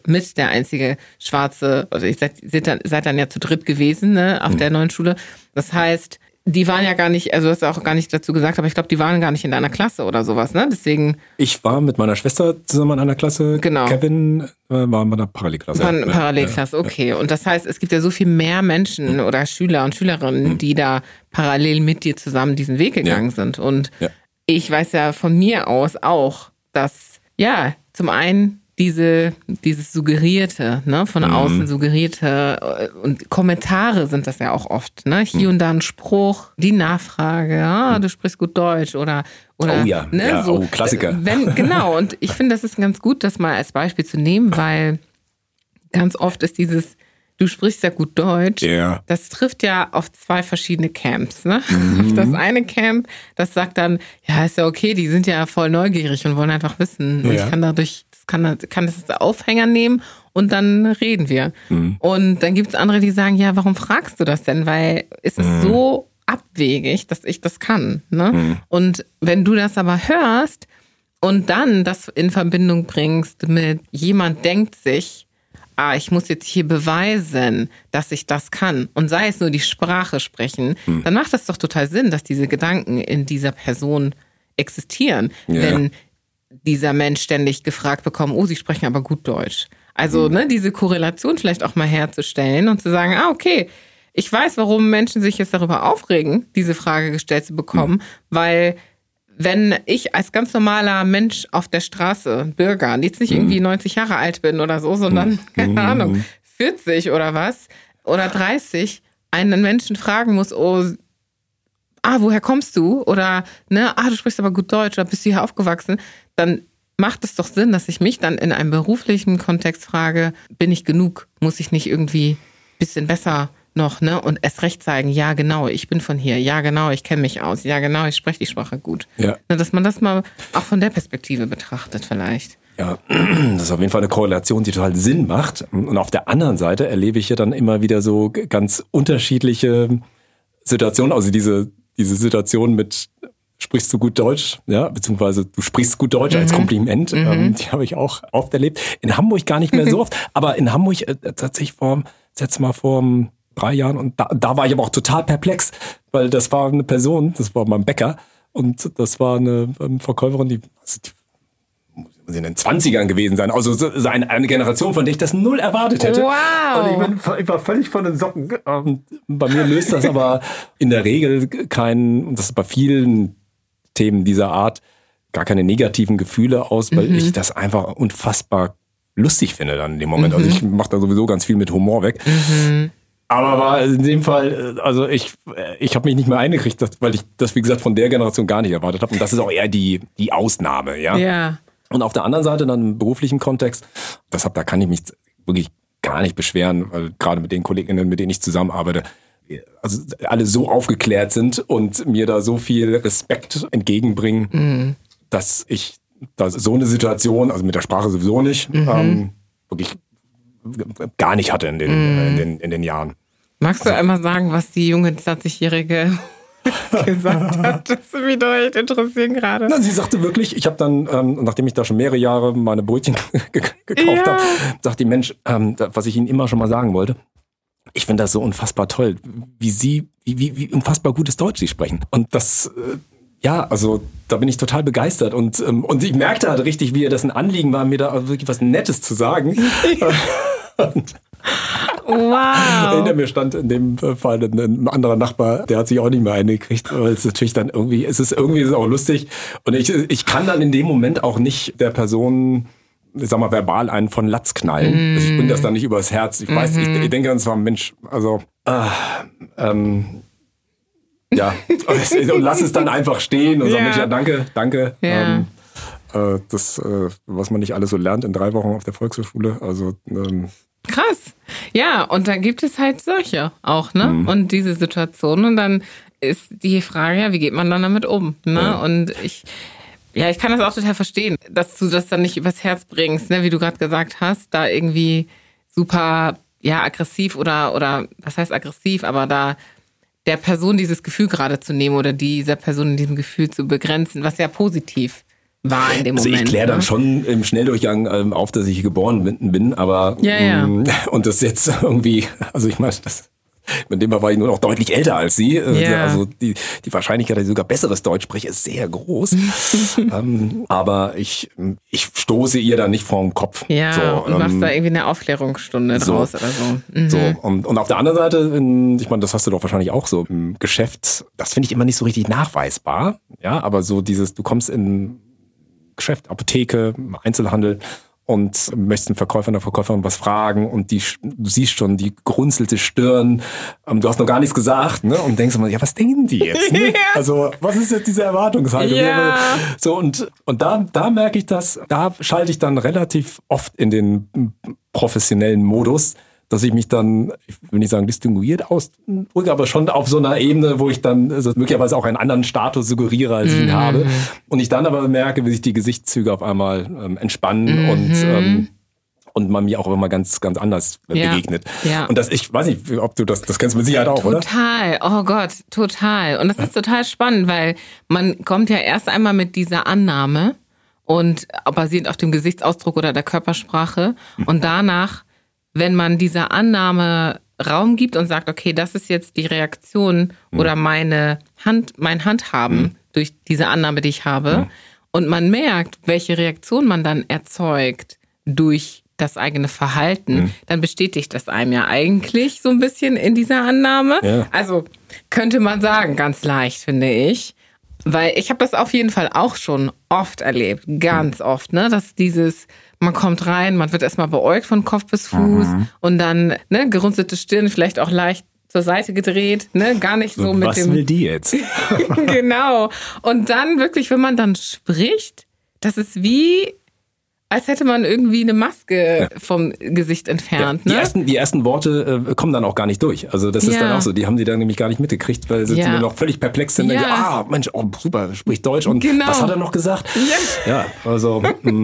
Schwarze, also ihr seid dann ja zu dritt gewesen, ne, auf der neuen Schule. Das heißt, die waren ja gar nicht, also du hast auch gar nicht dazu gesagt, aber ich glaube, die waren gar nicht in deiner Klasse oder sowas, ne? Deswegen. Ich war mit meiner Schwester zusammen in einer Klasse. Genau. Kevin war in einer Parallelklasse. Parallelklasse, okay. Und das heißt, es gibt ja so viel mehr Menschen oder Schüler und Schülerinnen, die da parallel mit dir zusammen diesen Weg gegangen sind. Und ich weiß ja von mir aus auch, dass, zum einen dieses Suggerierte, ne, von außen suggerierte und Kommentare sind das ja auch oft, ne, hier und da ein Spruch, die Nachfrage, du sprichst gut Deutsch oder oh ja, ne, so, Klassiker. Genau, und ich finde, das ist ganz gut, das mal als Beispiel zu nehmen, weil ganz oft ist dieses, du sprichst ja gut Deutsch, das trifft ja auf zwei verschiedene Camps, ne? Das eine Camp, das sagt dann, ja, ist ja okay, die sind ja voll neugierig und wollen einfach wissen. Und ich kann das als Aufhänger nehmen und dann reden wir. Und dann gibt es andere, die sagen, ja, warum fragst du das denn? Weil es ist so abwegig, dass ich das kann. Ne? Und wenn du das aber hörst und dann das in Verbindung bringst mit jemand denkt sich, ich muss jetzt hier beweisen, dass ich das kann und sei es nur die Sprache sprechen, dann macht das doch total Sinn, dass diese Gedanken in dieser Person existieren. Wenn dieser Mensch ständig gefragt bekommt, sie sprechen aber gut Deutsch. Also ne, diese Korrelation vielleicht auch mal herzustellen und zu sagen, okay, ich weiß, warum Menschen sich jetzt darüber aufregen, diese Frage gestellt zu bekommen, weil wenn ich als ganz normaler Mensch auf der Straße, Bürger, jetzt nicht irgendwie 90 Jahre alt bin oder so, sondern, keine Ahnung, 40 oder was, oder 30, einen Menschen fragen muss, woher kommst du? Oder, ne, du sprichst aber gut Deutsch, oder bist du hier aufgewachsen? Dann macht es doch Sinn, dass ich mich dann in einem beruflichen Kontext frage, bin ich genug? Muss ich nicht irgendwie ein bisschen besser noch, ne? Und erst recht sagen, ja genau, ich bin von hier, ja genau, ich kenne mich aus, ja genau, ich spreche die Sprache gut. Ja. Dass man das mal auch von der Perspektive betrachtet vielleicht. Ja, das ist auf jeden Fall eine Korrelation, die total Sinn macht. Und auf der anderen Seite erlebe ich ja dann immer wieder so ganz unterschiedliche Situationen, also diese Situation mit sprichst du gut Deutsch, ja, beziehungsweise du sprichst gut Deutsch als Kompliment, die habe ich auch oft erlebt. In Hamburg gar nicht mehr so oft, aber in Hamburg tatsächlich vor 3 Jahren und da war ich aber auch total perplex, weil das war eine Person, das war mein Bäcker und das war eine Verkäuferin, die muss in den 20ern gewesen sein, also eine Generation, von der ich das null erwartet hätte. Wow. Und ich war völlig von den Socken. Bei mir löst das aber in der Regel und das ist bei vielen Themen dieser Art, gar keine negativen Gefühle aus, weil ich das einfach unfassbar lustig finde dann in dem Moment. Also ich mache da sowieso ganz viel mit Humor weg. Aber in dem Fall, also ich habe mich nicht mehr eingekriegt, weil ich das, wie gesagt, von der Generation gar nicht erwartet habe. Und das ist auch eher die Ausnahme, ja. Ja. Und auf der anderen Seite dann im beruflichen Kontext, da kann ich mich wirklich gar nicht beschweren, weil gerade mit den Kolleginnen, mit denen ich zusammenarbeite, also alle so aufgeklärt sind und mir da so viel Respekt entgegenbringen, dass ich da so eine Situation, also mit der Sprache sowieso nicht, wirklich gar nicht hatte in den Jahren. Magst du einmal sagen, was die junge 20-Jährige gesagt hat? Das würde mich doch echt interessieren gerade. Na, sie sagte wirklich, ich habe dann, nachdem ich da schon mehrere Jahre meine Brötchen gekauft habe, sagte die Mensch, was ich Ihnen immer schon mal sagen wollte, ich finde das so unfassbar toll, wie unfassbar gutes Deutsch Sie sprechen. Und das, also da bin ich total begeistert. Und ich merkte halt richtig, wie ihr das ein Anliegen war, mir da wirklich was Nettes zu sagen. Wow. Hinter mir stand in dem Fall ein anderer Nachbar, der hat sich auch nicht mehr eingekriegt, weil es natürlich dann irgendwie, es ist auch lustig. Und ich kann dann in dem Moment auch nicht der Person, ich sag mal, verbal einen von Latz knallen. Also ich bringe das dann nicht übers Herz. Ich weiß, ich denke dann zwar, Mensch, also, und lass es dann einfach stehen und sag, Mensch, danke. Ja. Das, was man nicht alles so lernt in 3 Wochen auf der Volkshochschule, also, krass. Ja, und dann gibt es halt solche auch, ne? Und diese Situation. Und dann ist die Frage, ja, wie geht man dann damit um? Ne? Ja. Und ich kann das auch total verstehen, dass du das dann nicht übers Herz bringst, ne? Wie du gerade gesagt hast, da irgendwie super, aggressiv oder was heißt aggressiv, aber da der Person dieses Gefühl gerade zu nehmen oder dieser Person in diesem Gefühl zu begrenzen, was ja positiv war in dem Moment. Also ich kläre dann schon im Schnelldurchgang auf, dass ich hier geboren bin, aber und das jetzt irgendwie, also ich meine, mit dem war ich nur noch deutlich älter als sie. Also die Wahrscheinlichkeit, dass ich sogar besseres Deutsch spreche, ist sehr groß. Aber ich stoße ihr da nicht vorm Kopf. Ja, so, und machst da irgendwie eine Aufklärungsstunde draus oder so. So, und auf der anderen Seite, ich meine, das hast du doch wahrscheinlich auch so im Geschäft, das finde ich immer nicht so richtig nachweisbar. Ja, aber so dieses, du kommst in Geschäft, Apotheke, Einzelhandel und möchtest einen Verkäufer, einer Verkäuferin was fragen und du siehst schon die gerunzelte Stirn, du hast noch gar nichts gesagt, ne? Und denkst immer, was denken die jetzt? Ne? Also, was ist jetzt diese Erwartungshaltung? Ja. So, und da merke ich das, da schalte ich dann relativ oft in den professionellen Modus, dass ich mich dann, ich will nicht sagen distinguiert ausdrücke, aber schon auf so einer Ebene, wo ich dann möglicherweise auch einen anderen Status suggeriere, als ich ihn habe. Und ich dann aber merke, wie sich die Gesichtszüge auf einmal entspannen und man mir auch immer ganz, ganz anders begegnet. Ja. Und ich weiß nicht, ob du das kennst du mit Sicherheit auch, oder? Total, oh Gott, total. Und das ist total spannend, weil man kommt ja erst einmal mit dieser Annahme und basierend auf dem Gesichtsausdruck oder der Körpersprache und danach, wenn man dieser Annahme Raum gibt und sagt, okay, das ist jetzt die Reaktion oder mein Handhaben durch diese Annahme, die ich habe, und man merkt, welche Reaktion man dann erzeugt durch das eigene Verhalten, dann bestätigt das einem ja eigentlich so ein bisschen in dieser Annahme. Ja. Also könnte man sagen, ganz leicht, finde ich. Weil ich habe das auf jeden Fall auch schon oft erlebt, ganz oft, ne, dass man kommt rein, man wird erstmal beäugt von Kopf bis Fuß und dann, ne, gerunzelte Stirn, vielleicht auch leicht zur Seite gedreht, ne, gar nicht so mit dem... Was will die jetzt? Genau. Und dann wirklich, wenn man dann spricht, das ist wie, als hätte man irgendwie eine Maske vom Gesicht entfernt. Ja, die ersten Worte kommen dann auch gar nicht durch. Also das ist dann auch so, die haben die dann nämlich gar nicht mitgekriegt, weil sie nur noch völlig perplex sind. Und denken, Mensch, super, spricht Deutsch. Und was hat er noch gesagt? Ja, also...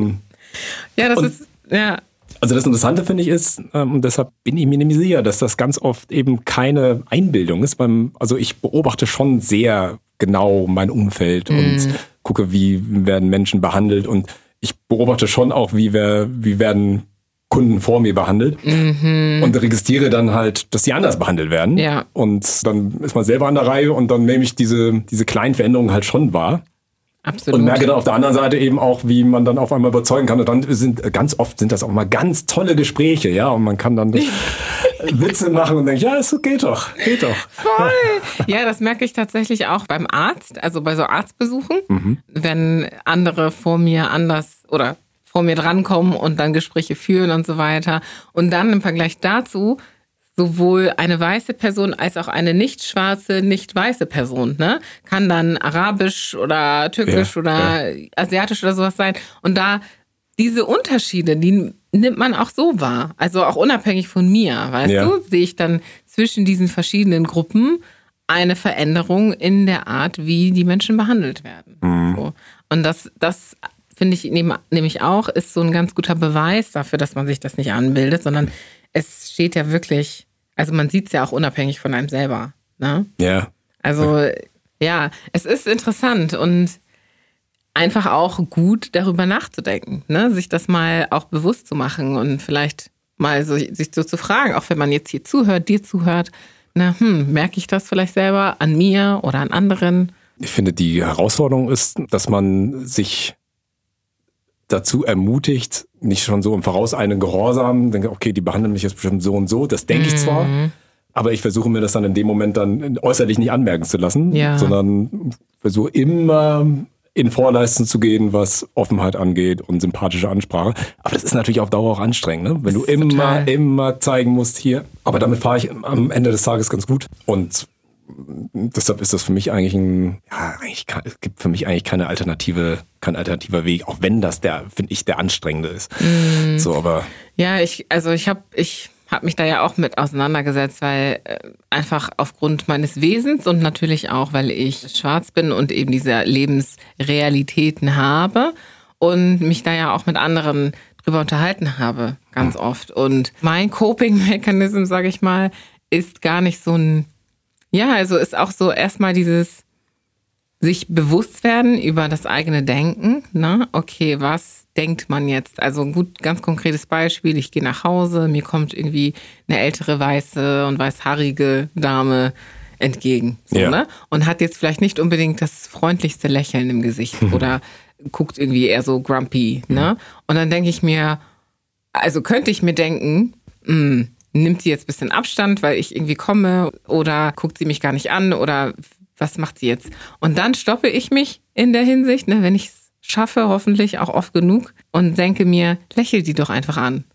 Ja, das ist, Also das Interessante, finde ich, ist, und deshalb bin ich mir nämlich sicher, dass das ganz oft eben keine Einbildung ist. Also ich beobachte schon sehr genau mein Umfeld und gucke, wie werden Menschen behandelt. Und ich beobachte schon auch, wie werden Kunden vor mir behandelt und registriere dann halt, dass die anders behandelt werden. Ja. Und dann ist man selber an der Reihe und dann nehme ich diese kleinen Veränderungen halt schon wahr. Absolut. Und merke dann auf der anderen Seite eben auch, wie man dann auf einmal überzeugen kann. Und dann ganz oft sind das auch mal ganz tolle Gespräche, ja. Und man kann dann Witze machen und denkt, ja, es geht doch. Voll. Ja, das merke ich tatsächlich auch beim Arzt, also bei so Arztbesuchen, wenn andere vor mir drankommen und dann Gespräche führen und so weiter. Und dann im Vergleich dazu sowohl eine weiße Person als auch eine nicht schwarze, nicht weiße Person, ne? Kann dann arabisch oder türkisch oder asiatisch oder sowas sein. Und da diese Unterschiede, die nimmt man auch so wahr. Also auch unabhängig von mir, weißt du, sehe ich dann zwischen diesen verschiedenen Gruppen eine Veränderung in der Art, wie die Menschen behandelt werden. So. Und das finde ich nämlich auch, ist so ein ganz guter Beweis dafür, dass man sich das nicht anbildet, sondern es steht ja wirklich, also man sieht es ja auch unabhängig von einem selber. Ne? Ja. Also ja, es ist interessant und einfach auch gut darüber nachzudenken, ne? Sich das mal auch bewusst zu machen und vielleicht mal so, sich so zu fragen, auch wenn man jetzt hier zuhört, dir zuhört, merke ich das vielleicht selber an mir oder an anderen? Ich finde, die Herausforderung ist, dass man sich dazu ermutigt, nicht schon so im Vorauseilenden Gehorsam, denke, okay, die behandeln mich jetzt bestimmt so und so, das denke ich zwar, aber ich versuche mir das dann in dem Moment dann äußerlich nicht anmerken zu lassen, sondern versuche immer in Vorleistung zu gehen, was Offenheit angeht und sympathische Ansprache. Aber das ist natürlich auf Dauer auch anstrengend, ne? Wenn du immer zeigen musst hier. Aber damit fahre ich am Ende des Tages ganz gut. Und deshalb ist das für mich eigentlich es gibt für mich eigentlich kein alternativer Weg, auch wenn das finde ich, der anstrengende ist. So, aber. Ja, ich habe mich da ja auch mit auseinandergesetzt, weil einfach aufgrund meines Wesens und natürlich auch, weil ich schwarz bin und eben diese Lebensrealitäten habe und mich da ja auch mit anderen drüber unterhalten habe, ganz oft. Und mein Coping-Mechanism, sage ich mal, ist gar nicht so also ist auch so erstmal dieses sich bewusst werden über das eigene Denken, ne? Okay, was denkt man jetzt? Also ein ganz konkretes Beispiel, ich gehe nach Hause, mir kommt irgendwie eine ältere weiße und weißhaarige Dame entgegen, so, ne? Und hat jetzt vielleicht nicht unbedingt das freundlichste Lächeln im Gesicht oder guckt irgendwie eher so grumpy, ne? Und dann denke ich mir, also könnte ich mir denken, nimmt sie jetzt ein bisschen Abstand, weil ich irgendwie komme oder guckt sie mich gar nicht an oder was macht sie jetzt? Und dann stoppe ich mich in der Hinsicht, ne, wenn ich es schaffe, hoffentlich auch oft genug und denke mir, lächel die doch einfach an.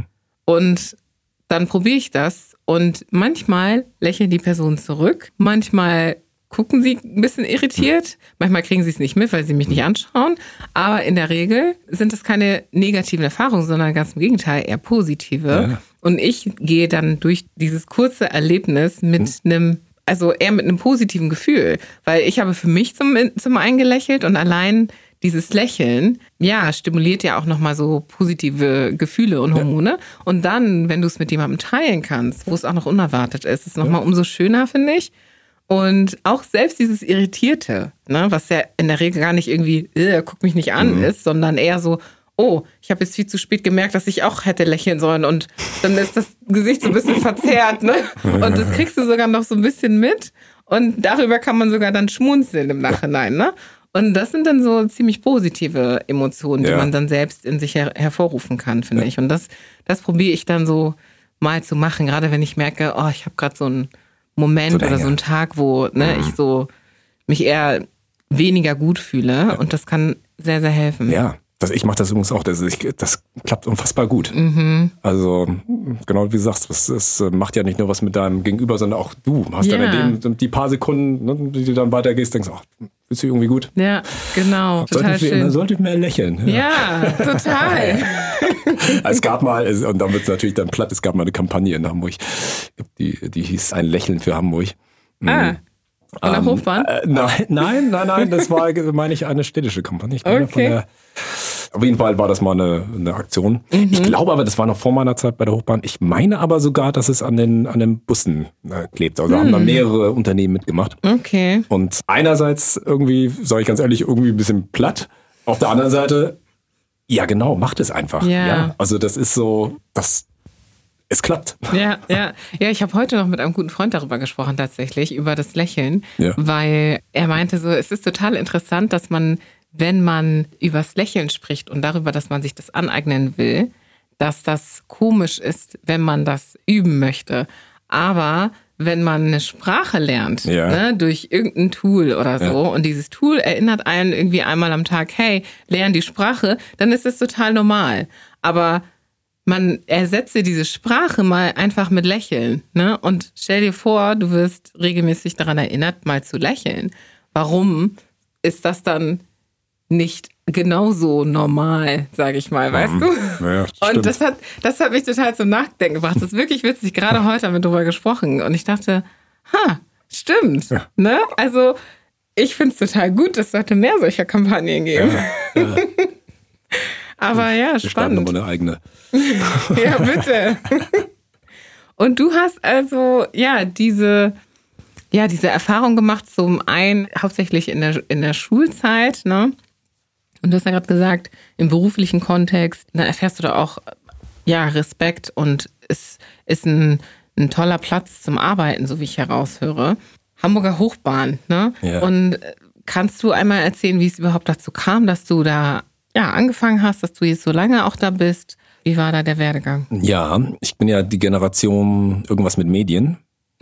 Und dann probiere ich das und manchmal lächelt die Person zurück, manchmal gucken sie ein bisschen irritiert, manchmal kriegen sie es nicht mit, weil sie mich nicht anschauen, aber in der Regel sind das keine negativen Erfahrungen, sondern ganz im Gegenteil, eher positive. Ja. Und ich gehe dann durch dieses kurze Erlebnis mit eher mit einem positiven Gefühl, weil ich habe für mich zum einen gelächelt und allein dieses Lächeln, stimuliert ja auch nochmal so positive Gefühle und Hormone. Und dann, wenn du es mit jemandem teilen kannst, wo es auch noch unerwartet ist, ist es nochmal umso schöner, finde ich. Und auch selbst dieses Irritierte, ne, was ja in der Regel gar nicht irgendwie, guck mich nicht an ist, sondern eher so, oh, ich habe jetzt viel zu spät gemerkt, dass ich auch hätte lächeln sollen und dann ist das Gesicht so ein bisschen verzerrt, ne? Und das kriegst du sogar noch so ein bisschen mit und darüber kann man sogar dann schmunzeln im Nachhinein, ne? Und das sind dann so ziemlich positive Emotionen, die man dann selbst in sich hervorrufen kann, finde ich. Und das probiere ich dann so mal zu machen, gerade wenn ich merke, oh, ich habe gerade so einen Moment oder so einen Tag, wo ich so mich eher weniger gut fühle und das kann sehr, sehr helfen. Ja. Ich mache das übrigens auch, das klappt unfassbar gut. Also genau wie du sagst, das macht ja nicht nur was mit deinem Gegenüber, sondern auch du hast dann in die paar Sekunden, ne, die du dann weitergehst, denkst, ach, bist du irgendwie gut? Ja, genau, total schön. Solltet mehr lächeln. Ja, total. Es gab mal, und dann wird es natürlich dann platt, es gab mal eine Kampagne in Hamburg, die hieß Ein Lächeln für Hamburg. Von der Hochbahn? Nein, das war, meine ich, eine städtische Kampagne. Okay. Auf jeden Fall war das mal eine Aktion. Ich glaube aber, das war noch vor meiner Zeit bei der Hochbahn. Ich meine aber sogar, dass es an den Bussen klebt. Also haben da mehrere Unternehmen mitgemacht. Okay. Und einerseits irgendwie, sage ich ganz ehrlich, irgendwie ein bisschen platt. Auf der anderen Seite, ja genau, macht es einfach. Ja. Also das ist so, es klappt. Ja, ich habe heute noch mit einem guten Freund darüber gesprochen tatsächlich, über das Lächeln, weil er meinte so, es ist total interessant, dass man, wenn man übers Lächeln spricht und darüber, dass man sich das aneignen will, dass das komisch ist, wenn man das üben möchte. Aber wenn man eine Sprache lernt, ne, durch irgendein Tool oder so, und dieses Tool erinnert einen irgendwie einmal am Tag, hey, lern die Sprache, dann ist es total normal. Aber man ersetze diese Sprache mal einfach mit Lächeln, ne? Und stell dir vor, du wirst regelmäßig daran erinnert, mal zu lächeln. Warum ist das dann nicht genauso normal, sage ich mal, weißt du? Ja, und das hat mich total zum Nachdenken gebracht. Das ist wirklich witzig. Gerade heute haben wir darüber gesprochen und ich dachte, stimmt. Ja. Ne? Also ich finde es total gut, es sollte mehr solcher Kampagnen geben. Ja. Aber ja, spannend. Wir starten aber eine eigene. Ja, bitte. Und du hast also diese Erfahrung gemacht, zum einen hauptsächlich in der Schulzeit, ne? Und du hast ja gerade gesagt, im beruflichen Kontext, dann erfährst du da auch Respekt und es ist ein toller Platz zum Arbeiten, so wie ich heraushöre. Hamburger Hochbahn, ne? Ja. Und kannst du einmal erzählen, wie es überhaupt dazu kam, dass du da angefangen hast, dass du jetzt so lange auch da bist? Wie war da der Werdegang? Ja, ich bin ja die Generation irgendwas mit Medien.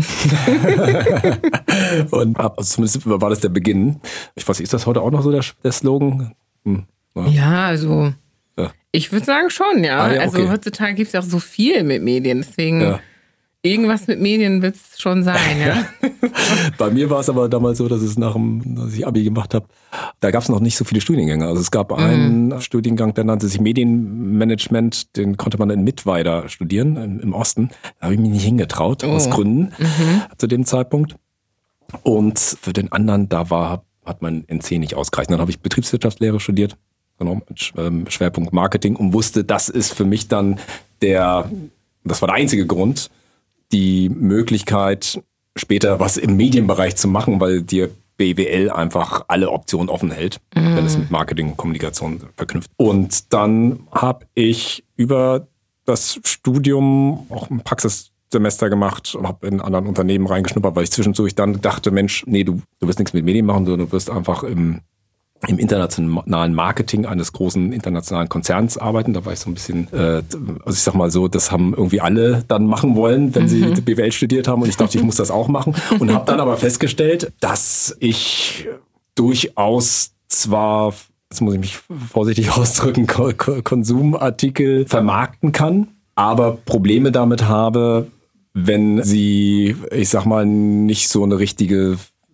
Und zumindest war das der Beginn. Ich weiß, ist das heute auch noch so der Slogan? Ja, also ich würde sagen schon, ja. Okay. Also heutzutage gibt es ja auch so viel mit Medien, deswegen irgendwas mit Medien wird es schon sein, ja. Bei mir war es aber damals so, dass ich Abi gemacht habe, da gab es noch nicht so viele Studiengänge. Also es gab einen Studiengang, der nannte sich Medienmanagement, den konnte man in Mittweida studieren, im Osten. Da habe ich mich nicht hingetraut, aus Gründen zu dem Zeitpunkt. Und für den anderen, hat mein NC nicht ausgereicht. Dann habe ich Betriebswirtschaftslehre studiert, genau, mit Schwerpunkt Marketing und wusste, das ist für mich dann das war der einzige Grund, die Möglichkeit, später was im Medienbereich zu machen, weil dir BWL einfach alle Optionen offen hält, wenn es mit Marketing und Kommunikation verknüpft. Und dann habe ich über das Studium auch ein Praxissemester gemacht und habe in anderen Unternehmen reingeschnuppert, weil ich zwischendurch dann dachte, Mensch, nee, du wirst nichts mit Medien machen, sondern du wirst einfach im internationalen Marketing eines großen internationalen Konzerns arbeiten. Da war ich so ein bisschen, also ich sag mal so, das haben irgendwie alle dann machen wollen, wenn sie BWL studiert haben. Und ich dachte, ich muss das auch machen. Und habe dann aber festgestellt, dass ich durchaus zwar, jetzt muss ich mich vorsichtig ausdrücken, Konsumartikel vermarkten kann, aber Probleme damit habe, wenn sie, ich sag mal, nicht so einen richtigen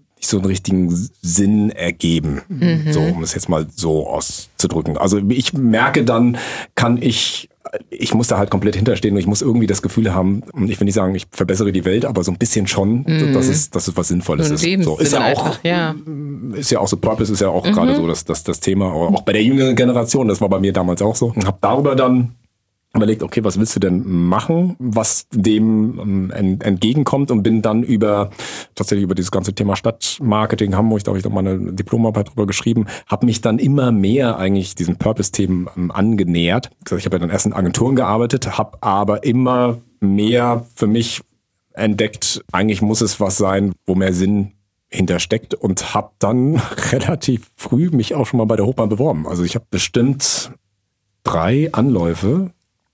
Sinn ergeben, so, um es jetzt mal so auszudrücken. Also ich merke dann, ich muss da halt komplett hinterstehen und ich muss irgendwie das Gefühl haben, und ich will nicht sagen, ich verbessere die Welt, aber so ein bisschen schon, dass es was Sinnvolles ist. So, ist ja auch, ist ja auch so, Purpose ist ja auch gerade so das Thema, auch bei der jüngeren Generation, das war bei mir damals auch so. Und habe darüber dann überlegt, okay, was willst du denn machen, was dem entgegenkommt, und bin dann tatsächlich über dieses ganze Thema Stadtmarketing Hamburg, da habe ich noch mal eine Diplomarbeit drüber geschrieben, habe mich dann immer mehr eigentlich diesen Purpose-Themen angenähert. Ich habe ja dann erst in Agenturen gearbeitet, habe aber immer mehr für mich entdeckt, eigentlich muss es was sein, wo mehr Sinn hintersteckt, und habe dann relativ früh mich auch schon mal bei der Hochbahn beworben. Also ich habe bestimmt 3 Anläufe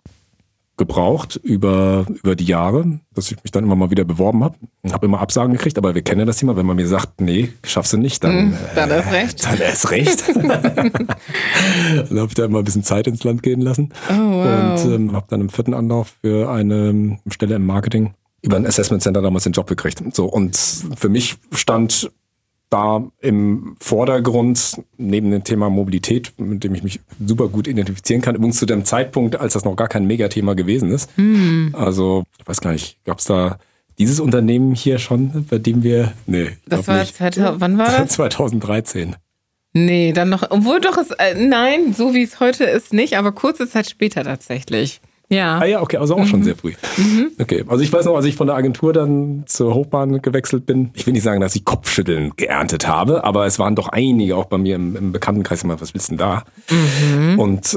gebraucht über die Jahre, dass ich mich dann immer mal wieder beworben habe. Habe immer Absagen gekriegt, aber wir kennen ja das Thema, wenn man mir sagt, nee, schaffst du nicht, dann erst recht. Dann erst recht. Dann habe ich da immer ein bisschen Zeit ins Land gehen lassen. Oh, wow. Und habe dann im 4. Anlauf für eine Stelle im Marketing über ein Assessment Center damals den Job gekriegt. So, und für mich stand da im Vordergrund, neben dem Thema Mobilität, mit dem ich mich super gut identifizieren kann, übrigens zu dem Zeitpunkt, als das noch gar kein Megathema gewesen ist. Also, ich weiß gar nicht, gab es da dieses Unternehmen hier schon, bei dem wir, nee. Das war wann war das? 2013. Nee, dann noch, obwohl doch nein, so wie es heute ist nicht, aber kurze Zeit später tatsächlich. Ja. Ah ja, okay, also auch schon sehr früh. Okay, also ich weiß noch, als ich von der Agentur dann zur Hochbahn gewechselt bin, ich will nicht sagen, dass ich Kopfschütteln geerntet habe, aber es waren doch einige auch bei mir im Bekanntenkreis immer, was willst du denn da? Und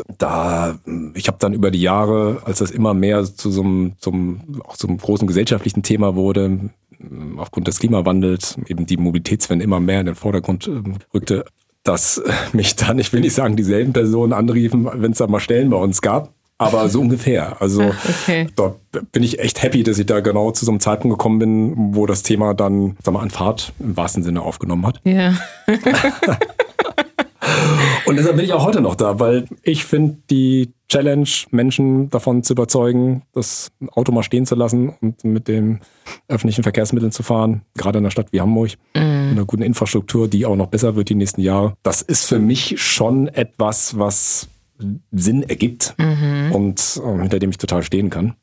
ich habe dann über die Jahre, als das immer mehr zu so einem großen gesellschaftlichen Thema wurde, aufgrund des Klimawandels, eben die Mobilitätswende immer mehr in den Vordergrund rückte, dass mich dann, ich will nicht sagen, dieselben Personen anriefen, wenn es da mal Stellen bei uns gab. Aber so ungefähr. Also da bin ich echt happy, dass ich da genau zu so einem Zeitpunkt gekommen bin, wo das Thema dann, an Fahrt im wahrsten Sinne aufgenommen hat. Ja. Und deshalb bin ich auch heute noch da, weil ich finde die Challenge, Menschen davon zu überzeugen, das Auto mal stehen zu lassen und mit den öffentlichen Verkehrsmitteln zu fahren, gerade in einer Stadt wie Hamburg, mit einer guten Infrastruktur, die auch noch besser wird die nächsten Jahre. Das ist für mich schon etwas, was Sinn ergibt und hinter dem ich total stehen kann.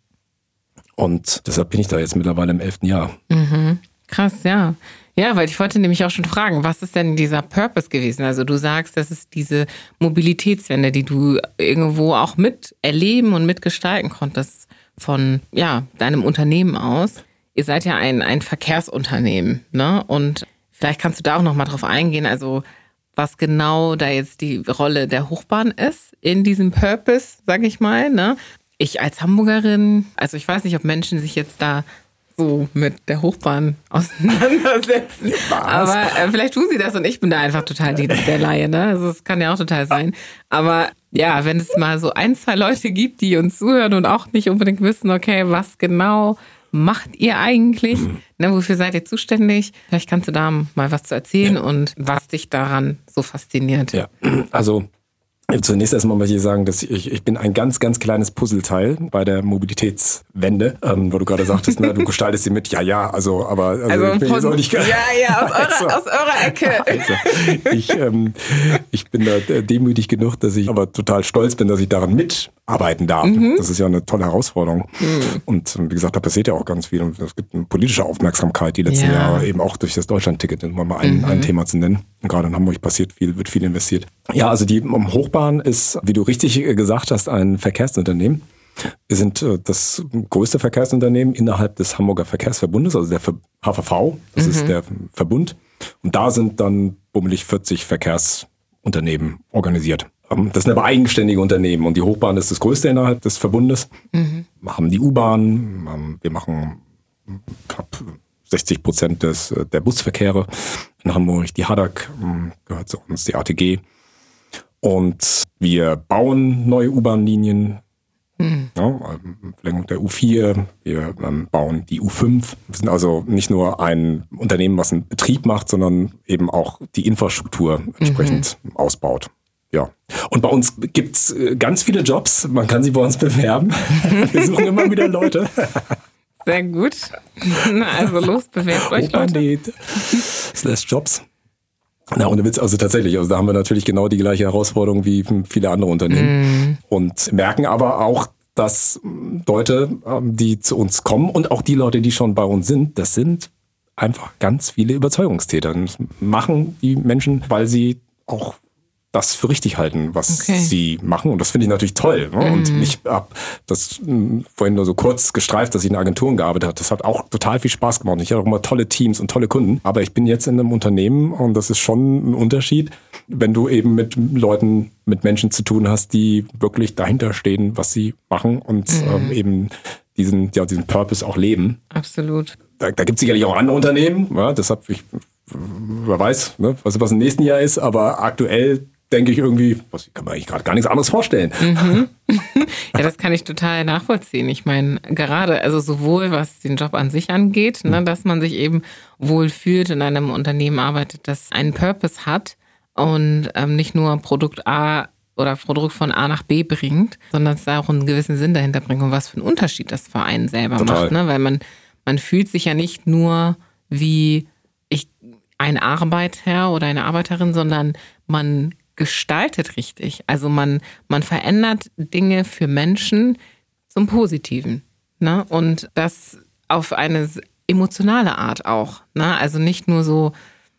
Und deshalb bin ich da jetzt mittlerweile im 11. Jahr. Krass, ja. Ja, weil ich wollte nämlich auch schon fragen, was ist denn dieser Purpose gewesen? Also du sagst, das ist diese Mobilitätswende, die du irgendwo auch miterleben und mitgestalten konntest von deinem Unternehmen aus. Ihr seid ja ein Verkehrsunternehmen, ne? Und vielleicht kannst du da auch noch mal drauf eingehen, also was genau da jetzt die Rolle der Hochbahn ist in diesem Purpose, sag ich mal, ne? Ich als Hamburgerin, also ich weiß nicht, ob Menschen sich jetzt da so mit der Hochbahn auseinandersetzen. Aber vielleicht tun sie das und ich bin da einfach total der Laie, ne? Also das kann ja auch total sein. Aber ja, wenn es mal so 1, 2 Leute gibt, die uns zuhören und auch nicht unbedingt wissen, okay, was genau macht ihr eigentlich? Ne, wofür seid ihr zuständig? Vielleicht kannst du da mal was zu erzählen und was dich daran so fasziniert. Ja, also zunächst erstmal möchte ich sagen, dass ich bin ein ganz, ganz kleines Puzzleteil bei der Mobilitätswende, wo du gerade sagtest, du gestaltest sie mit, also ich bin jetzt auch nicht... aus eurer Ecke. Also, ich bin da demütig genug, dass ich aber total stolz bin, dass ich daran mitarbeiten darf. Das ist ja eine tolle Herausforderung. Und wie gesagt, da passiert ja auch ganz viel. Und es gibt eine politische Aufmerksamkeit die letzten Jahre, eben auch durch das Deutschland-Ticket, um mal ein Thema zu nennen. Und gerade in Hamburg passiert viel, wird viel investiert. Ja, also die Hochbahn ist, wie du richtig gesagt hast, ein Verkehrsunternehmen. Wir sind das größte Verkehrsunternehmen innerhalb des Hamburger Verkehrsverbundes, also der HVV, das ist der Verbund. Und da sind dann bummelig 40 Verkehrsunternehmen organisiert. Das sind aber eigenständige Unternehmen und die Hochbahn ist das größte innerhalb des Verbundes. Wir haben die U-Bahn, wir machen knapp 60% der Busverkehre in Hamburg. Die Hadak gehört zu uns, die ATG. Und wir bauen neue U-Bahn-Linien, Verlängerung der U4, wir bauen die U5. Wir sind also nicht nur ein Unternehmen, was einen Betrieb macht, sondern eben auch die Infrastruktur entsprechend ausbaut. Ja. Und bei uns gibt's ganz viele Jobs, man kann sie bei uns bewerben. Wir suchen immer wieder Leute. Sehr gut. Also los, bewerbt euch, Leute. /Jobs. Na, ohne Witz, also tatsächlich, da haben wir natürlich genau die gleiche Herausforderung wie viele andere Unternehmen und merken aber auch, dass Leute, die zu uns kommen und auch die Leute, die schon bei uns sind, das sind einfach ganz viele Überzeugungstäter. Das machen die Menschen, weil sie auch das für richtig halten, was sie machen. Und das finde ich natürlich toll. Ne? Und ich habe das vorhin nur so kurz gestreift, dass ich in Agenturen gearbeitet habe. Das hat auch total viel Spaß gemacht. Ich hatte auch immer tolle Teams und tolle Kunden. Aber ich bin jetzt in einem Unternehmen und das ist schon ein Unterschied, wenn du eben mit Leuten, mit Menschen zu tun hast, die wirklich dahinter stehen, was sie machen und eben diesen Purpose auch leben. Absolut. Da gibt es sicherlich auch andere Unternehmen. Ja, deshalb, wer weiß, ne, was im nächsten Jahr ist. Aber aktuell denke ich irgendwie, ich kann mir eigentlich gerade gar nichts anderes vorstellen. Ja, das kann ich total nachvollziehen. Ich meine, gerade, also sowohl was den Job an sich angeht, ne, dass man sich eben wohlfühlt in einem Unternehmen arbeitet, das einen Purpose hat und nicht nur Produkt A oder Produkt von A nach B bringt, sondern es da auch einen gewissen Sinn dahinter bringt und was für einen Unterschied das für einen selber macht. Ne? Weil man fühlt sich ja nicht nur wie ein Arbeiter oder eine Arbeiterin, sondern man gestaltet richtig. Also man verändert Dinge für Menschen zum Positiven. Ne? Und das auf eine emotionale Art auch. Ne? Also nicht nur so,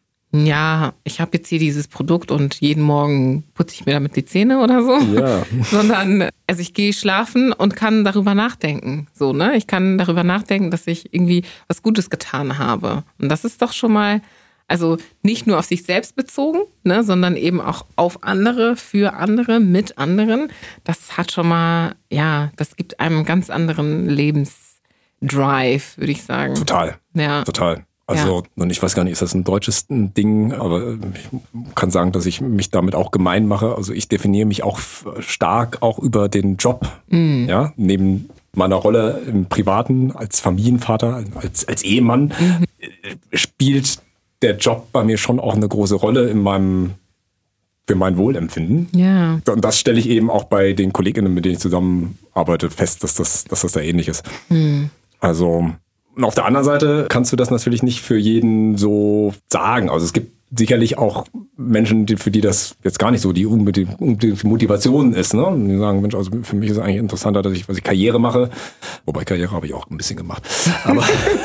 ja, ich habe jetzt hier dieses Produkt und jeden Morgen putze ich mir damit die Zähne oder so. Ja. Sondern, also ich gehe schlafen und kann darüber nachdenken. So, ne? Ich kann darüber nachdenken, dass ich irgendwie was Gutes getan habe. Und das ist doch schon mal, also nicht nur auf sich selbst bezogen, ne, sondern eben auch auf andere, für andere, mit anderen. Das hat schon mal, ja, das gibt einem einen ganz anderen Lebensdrive, würde ich sagen. Total. Ja. Total. Also, und ich weiß gar nicht, ist das ein deutsches Ding, aber ich kann sagen, dass ich mich damit auch gemein mache. Also ich definiere mich auch stark auch über den Job, ja, neben meiner Rolle im Privaten, als Familienvater, als Ehemann, spielt der Job bei mir schon auch eine große Rolle in meinem für mein Wohlempfinden. Ja. Und das stelle ich eben auch bei den KollegInnen, mit denen ich zusammenarbeite, fest, dass das da ähnlich ist. Also, und auf der anderen Seite kannst du das natürlich nicht für jeden so sagen. Also es gibt sicherlich auch Menschen, für die das jetzt gar nicht so die unbedingte Motivation ist. Ne? Und die sagen, Mensch, also für mich ist es eigentlich interessanter, dass ich Karriere mache. Wobei Karriere habe ich auch ein bisschen gemacht. Aber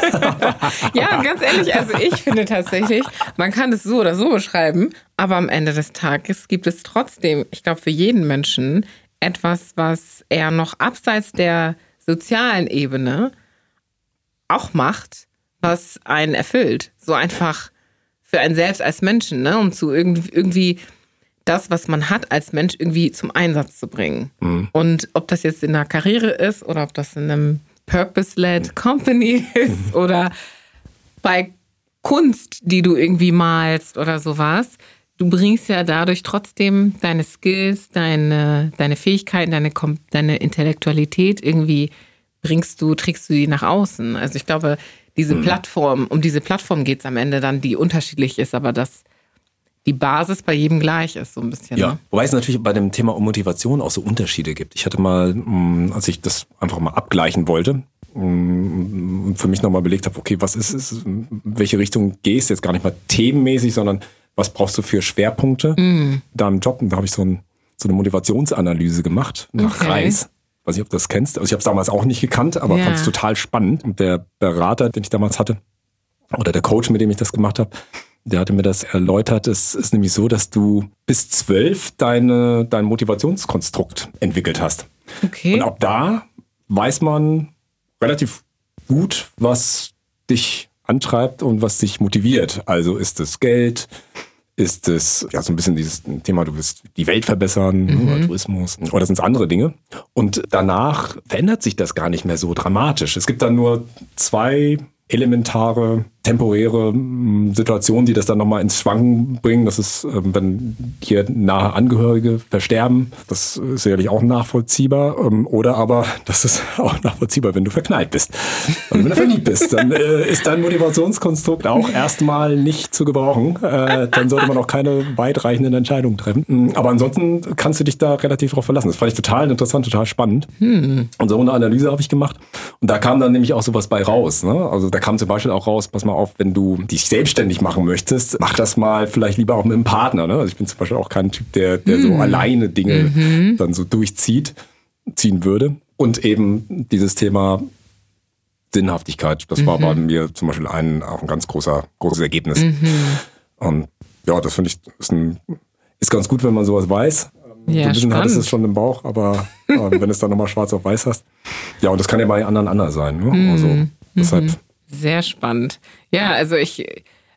ja, ganz ehrlich, also ich finde tatsächlich, man kann es so oder so beschreiben, aber am Ende des Tages gibt es trotzdem, ich glaube, für jeden Menschen etwas, was er noch abseits der sozialen Ebene auch macht, was einen erfüllt. So einfach für einen selbst als Menschen, ne? Um zu irgendwie das, was man hat als Mensch, irgendwie zum Einsatz zu bringen. Und ob das jetzt in einer Karriere ist oder ob das in einem Purpose-led Company ist oder bei Kunst, die du irgendwie malst oder sowas, du bringst ja dadurch trotzdem deine Skills, deine Fähigkeiten, deine Intellektualität irgendwie trägst du die nach außen. Also ich glaube, diese Plattform, um diese Plattform geht es am Ende dann, die unterschiedlich ist, aber dass die Basis bei jedem gleich ist, so ein bisschen. Ja, ne? wobei es natürlich bei dem Thema Motivation auch so Unterschiede gibt. Ich hatte mal, als ich das einfach mal abgleichen wollte und für mich nochmal überlegt habe, okay, was ist es, in welche Richtung gehst, jetzt gar nicht mal themenmäßig, sondern was brauchst du für Schwerpunkte da im Job? Und da habe ich so eine Motivationsanalyse gemacht nach Reis. Weiß nicht, ob du das kennst. Also ich habe es damals auch nicht gekannt, aber fand es total spannend. Und der Berater, den ich damals hatte, oder der Coach, mit dem ich das gemacht habe, der hatte mir das erläutert. Es ist nämlich so, dass du bis 12 dein Motivationskonstrukt entwickelt hast. Okay. Und ab da weiß man relativ gut, was dich antreibt und was dich motiviert. Also ist es Geld, ist es ja so ein bisschen dieses Thema, du willst die Welt verbessern, Altruismus, oder sind es andere Dinge? Und danach verändert sich das gar nicht mehr so dramatisch. Es gibt dann nur 2 elementare, temporäre Situationen, die das dann nochmal ins Schwanken bringen. Das ist, wenn hier nahe Angehörige versterben. Das ist sicherlich auch nachvollziehbar. Oder aber, das ist auch nachvollziehbar, wenn du verknallt bist. Also wenn du verliebt bist, dann ist dein Motivationskonstrukt auch erstmal nicht zu gebrauchen. Dann sollte man auch keine weitreichenden Entscheidungen treffen. Aber ansonsten kannst du dich da relativ drauf verlassen. Das fand ich total interessant, total spannend. Und so eine Analyse habe ich gemacht. Und da kam dann nämlich auch sowas bei raus. Ne? Also da kam zum Beispiel auch raus, pass mal auf, wenn du dich selbstständig machen möchtest, mach das mal vielleicht lieber auch mit einem Partner. Ne? Also ich bin zum Beispiel auch kein Typ, der so alleine Dinge dann so ziehen würde. Und eben dieses Thema Sinnhaftigkeit, das war bei mir zum Beispiel auch ein ganz großes Ergebnis. Und ja, das finde ich, ist ganz gut, wenn man sowas weiß. Ja, so ein bisschen spannend. hattest es schon im Bauch, aber wenn es dann nochmal schwarz auf weiß hast. Ja, und das kann ja bei anderen anders sein. Ne? Also deshalb. Sehr spannend. Ja, also ich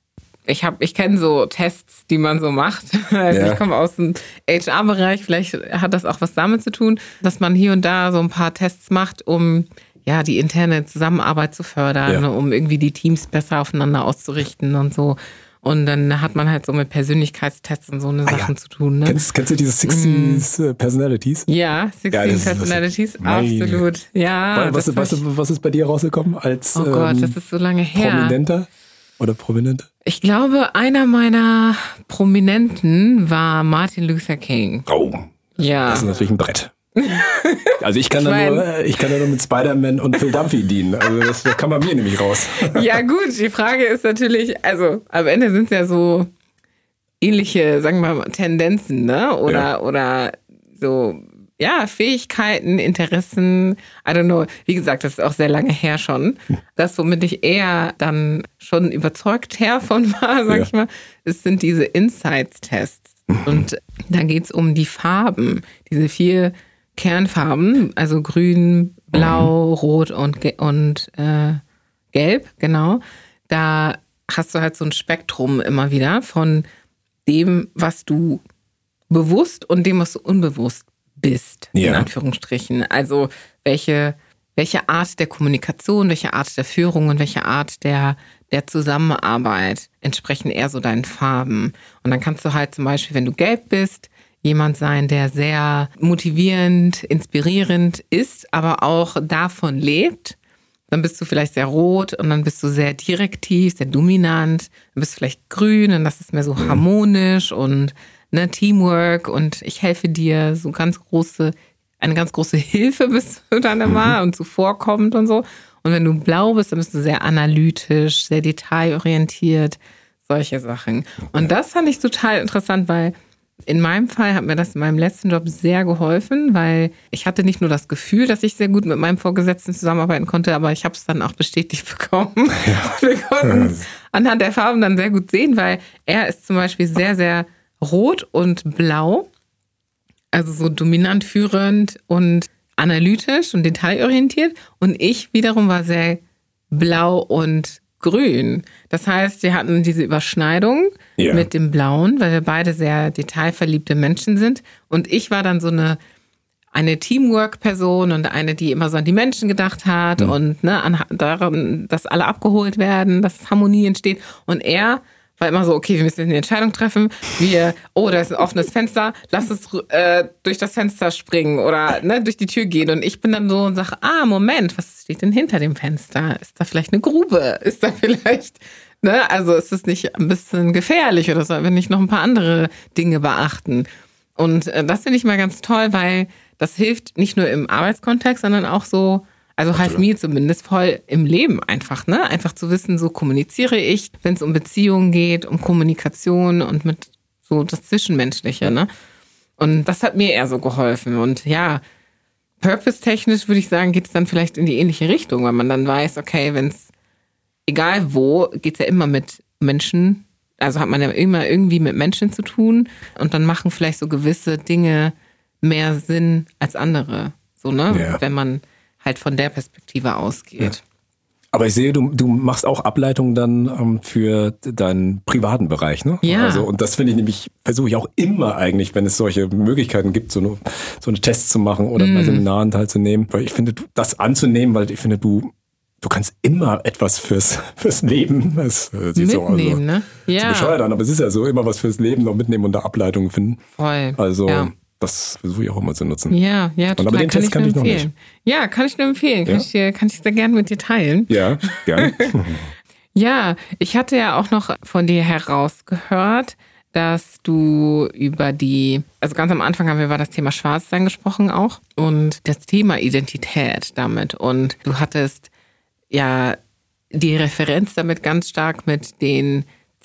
kenne so Tests, die man so macht. Also ich komme aus dem HR-Bereich, vielleicht hat das auch was damit zu tun, dass man hier und da so ein paar Tests macht, um ja die interne Zusammenarbeit zu fördern, um irgendwie die Teams besser aufeinander auszurichten und so. Und dann hat man halt so mit Persönlichkeitstests und so eine Sachen zu tun. Ne? Kennst du diese 60 Personalities? Ja, 16 Personalities, absolut. Ja. Was ist bei dir rausgekommen als oh Gott, das ist so lange her. Prominenter oder Prominente? Ich glaube, einer meiner Prominenten war Martin Luther King. Oh, ja. Das ist natürlich ein Brett. Also ich kann ja nur mit Spider-Man und Phil Dunphy dienen. Also das kann bei mir nämlich raus. Ja gut, die Frage ist natürlich, also am Ende sind es ja so ähnliche, sagen wir mal, Tendenzen, ne? Oder so, ja, Fähigkeiten, Interessen, I don't know. Wie gesagt, das ist auch sehr lange her schon. Das, womit ich eher dann schon überzeugt von war, sag ich mal, es sind diese Insights-Tests. Und da geht's um die Farben, diese 4 Kernfarben, also grün, blau, rot und gelb, genau. Da hast du halt so ein Spektrum immer wieder von dem, was du bewusst und dem, was du unbewusst bist, in Anführungsstrichen. Also welche Art der Kommunikation, welche Art der Führung und welche Art der Zusammenarbeit entsprechen eher so deinen Farben. Und dann kannst du halt zum Beispiel, wenn du gelb bist, jemand sein, der sehr motivierend, inspirierend ist, aber auch davon lebt. Dann bist du vielleicht sehr rot und dann bist du sehr direktiv, sehr dominant. Dann bist du vielleicht grün und das ist mehr so harmonisch und ne, Teamwork und ich helfe dir, so eine ganz große Hilfe bist du dann immer und zuvorkommend und so. Und wenn du blau bist, dann bist du sehr analytisch, sehr detailorientiert, solche Sachen. Okay. Und das fand ich total interessant, weil in meinem Fall hat mir das in meinem letzten Job sehr geholfen, weil ich hatte nicht nur das Gefühl, dass ich sehr gut mit meinem Vorgesetzten zusammenarbeiten konnte, aber ich habe es dann auch bestätigt bekommen. Ja. Wir konnten es anhand der Farben dann sehr gut sehen, weil er ist zum Beispiel sehr, sehr rot und blau, also so dominant führend und analytisch und detailorientiert. Und ich wiederum war sehr blau und grün. Das heißt, wir hatten diese Überschneidung mit dem Blauen, weil wir beide sehr detailverliebte Menschen sind. Und ich war dann so eine Teamwork-Person und eine, die immer so an die Menschen gedacht hat und daran, dass alle abgeholt werden, dass Harmonie entsteht. Und er war immer so, okay, wir müssen eine Entscheidung treffen. Da ist ein offenes Fenster, lass uns durch das Fenster springen oder durch die Tür gehen. Und ich bin dann so und sage, Moment, was steht denn hinter dem Fenster? Ist da vielleicht eine Grube? Ist da vielleicht, also ist das nicht ein bisschen gefährlich oder sollen wir nicht noch ein paar andere Dinge beachten? Und das finde ich mal ganz toll, weil das hilft nicht nur im Arbeitskontext, sondern auch so, also half mir zumindest voll im Leben einfach, einfach zu wissen, so kommuniziere ich, wenn es um Beziehungen geht, um Kommunikation und mit so das Zwischenmenschliche, Und das hat mir eher so geholfen. Und ja, purpose-technisch würde ich sagen, geht es dann vielleicht in die ähnliche Richtung, weil man dann weiß, okay, wenn es, egal wo, geht es ja immer mit Menschen, also hat man ja immer irgendwie mit Menschen zu tun und dann machen vielleicht so gewisse Dinge mehr Sinn als andere, wenn man halt von der Perspektive ausgeht. Ja. Aber ich sehe, du machst auch Ableitungen dann für deinen privaten Bereich, ne? Ja. Also, und das finde ich nämlich, versuche ich auch immer eigentlich, wenn es solche Möglichkeiten gibt, so eine Tests zu machen oder bei Seminaren teilzunehmen. Weil ich finde, das anzunehmen, weil ich finde, du kannst immer etwas fürs Leben. Das sieht so mitnehmen, ne? Ja. Zu bescheuert an, aber es ist ja so, immer was fürs Leben noch mitnehmen und da Ableitungen finden. Voll. Also, das versuche ich auch immer zu nutzen. Ja, total. Aber den Test kann ich noch nicht. Ja, kann ich nur empfehlen. Kann ich sehr gerne mit dir teilen. Ja, gerne. Ja, ich hatte ja auch noch von dir herausgehört, dass du also ganz am Anfang haben wir über das Thema Schwarzsein gesprochen auch und das Thema Identität damit. Und du hattest ja die Referenz damit ganz stark mit den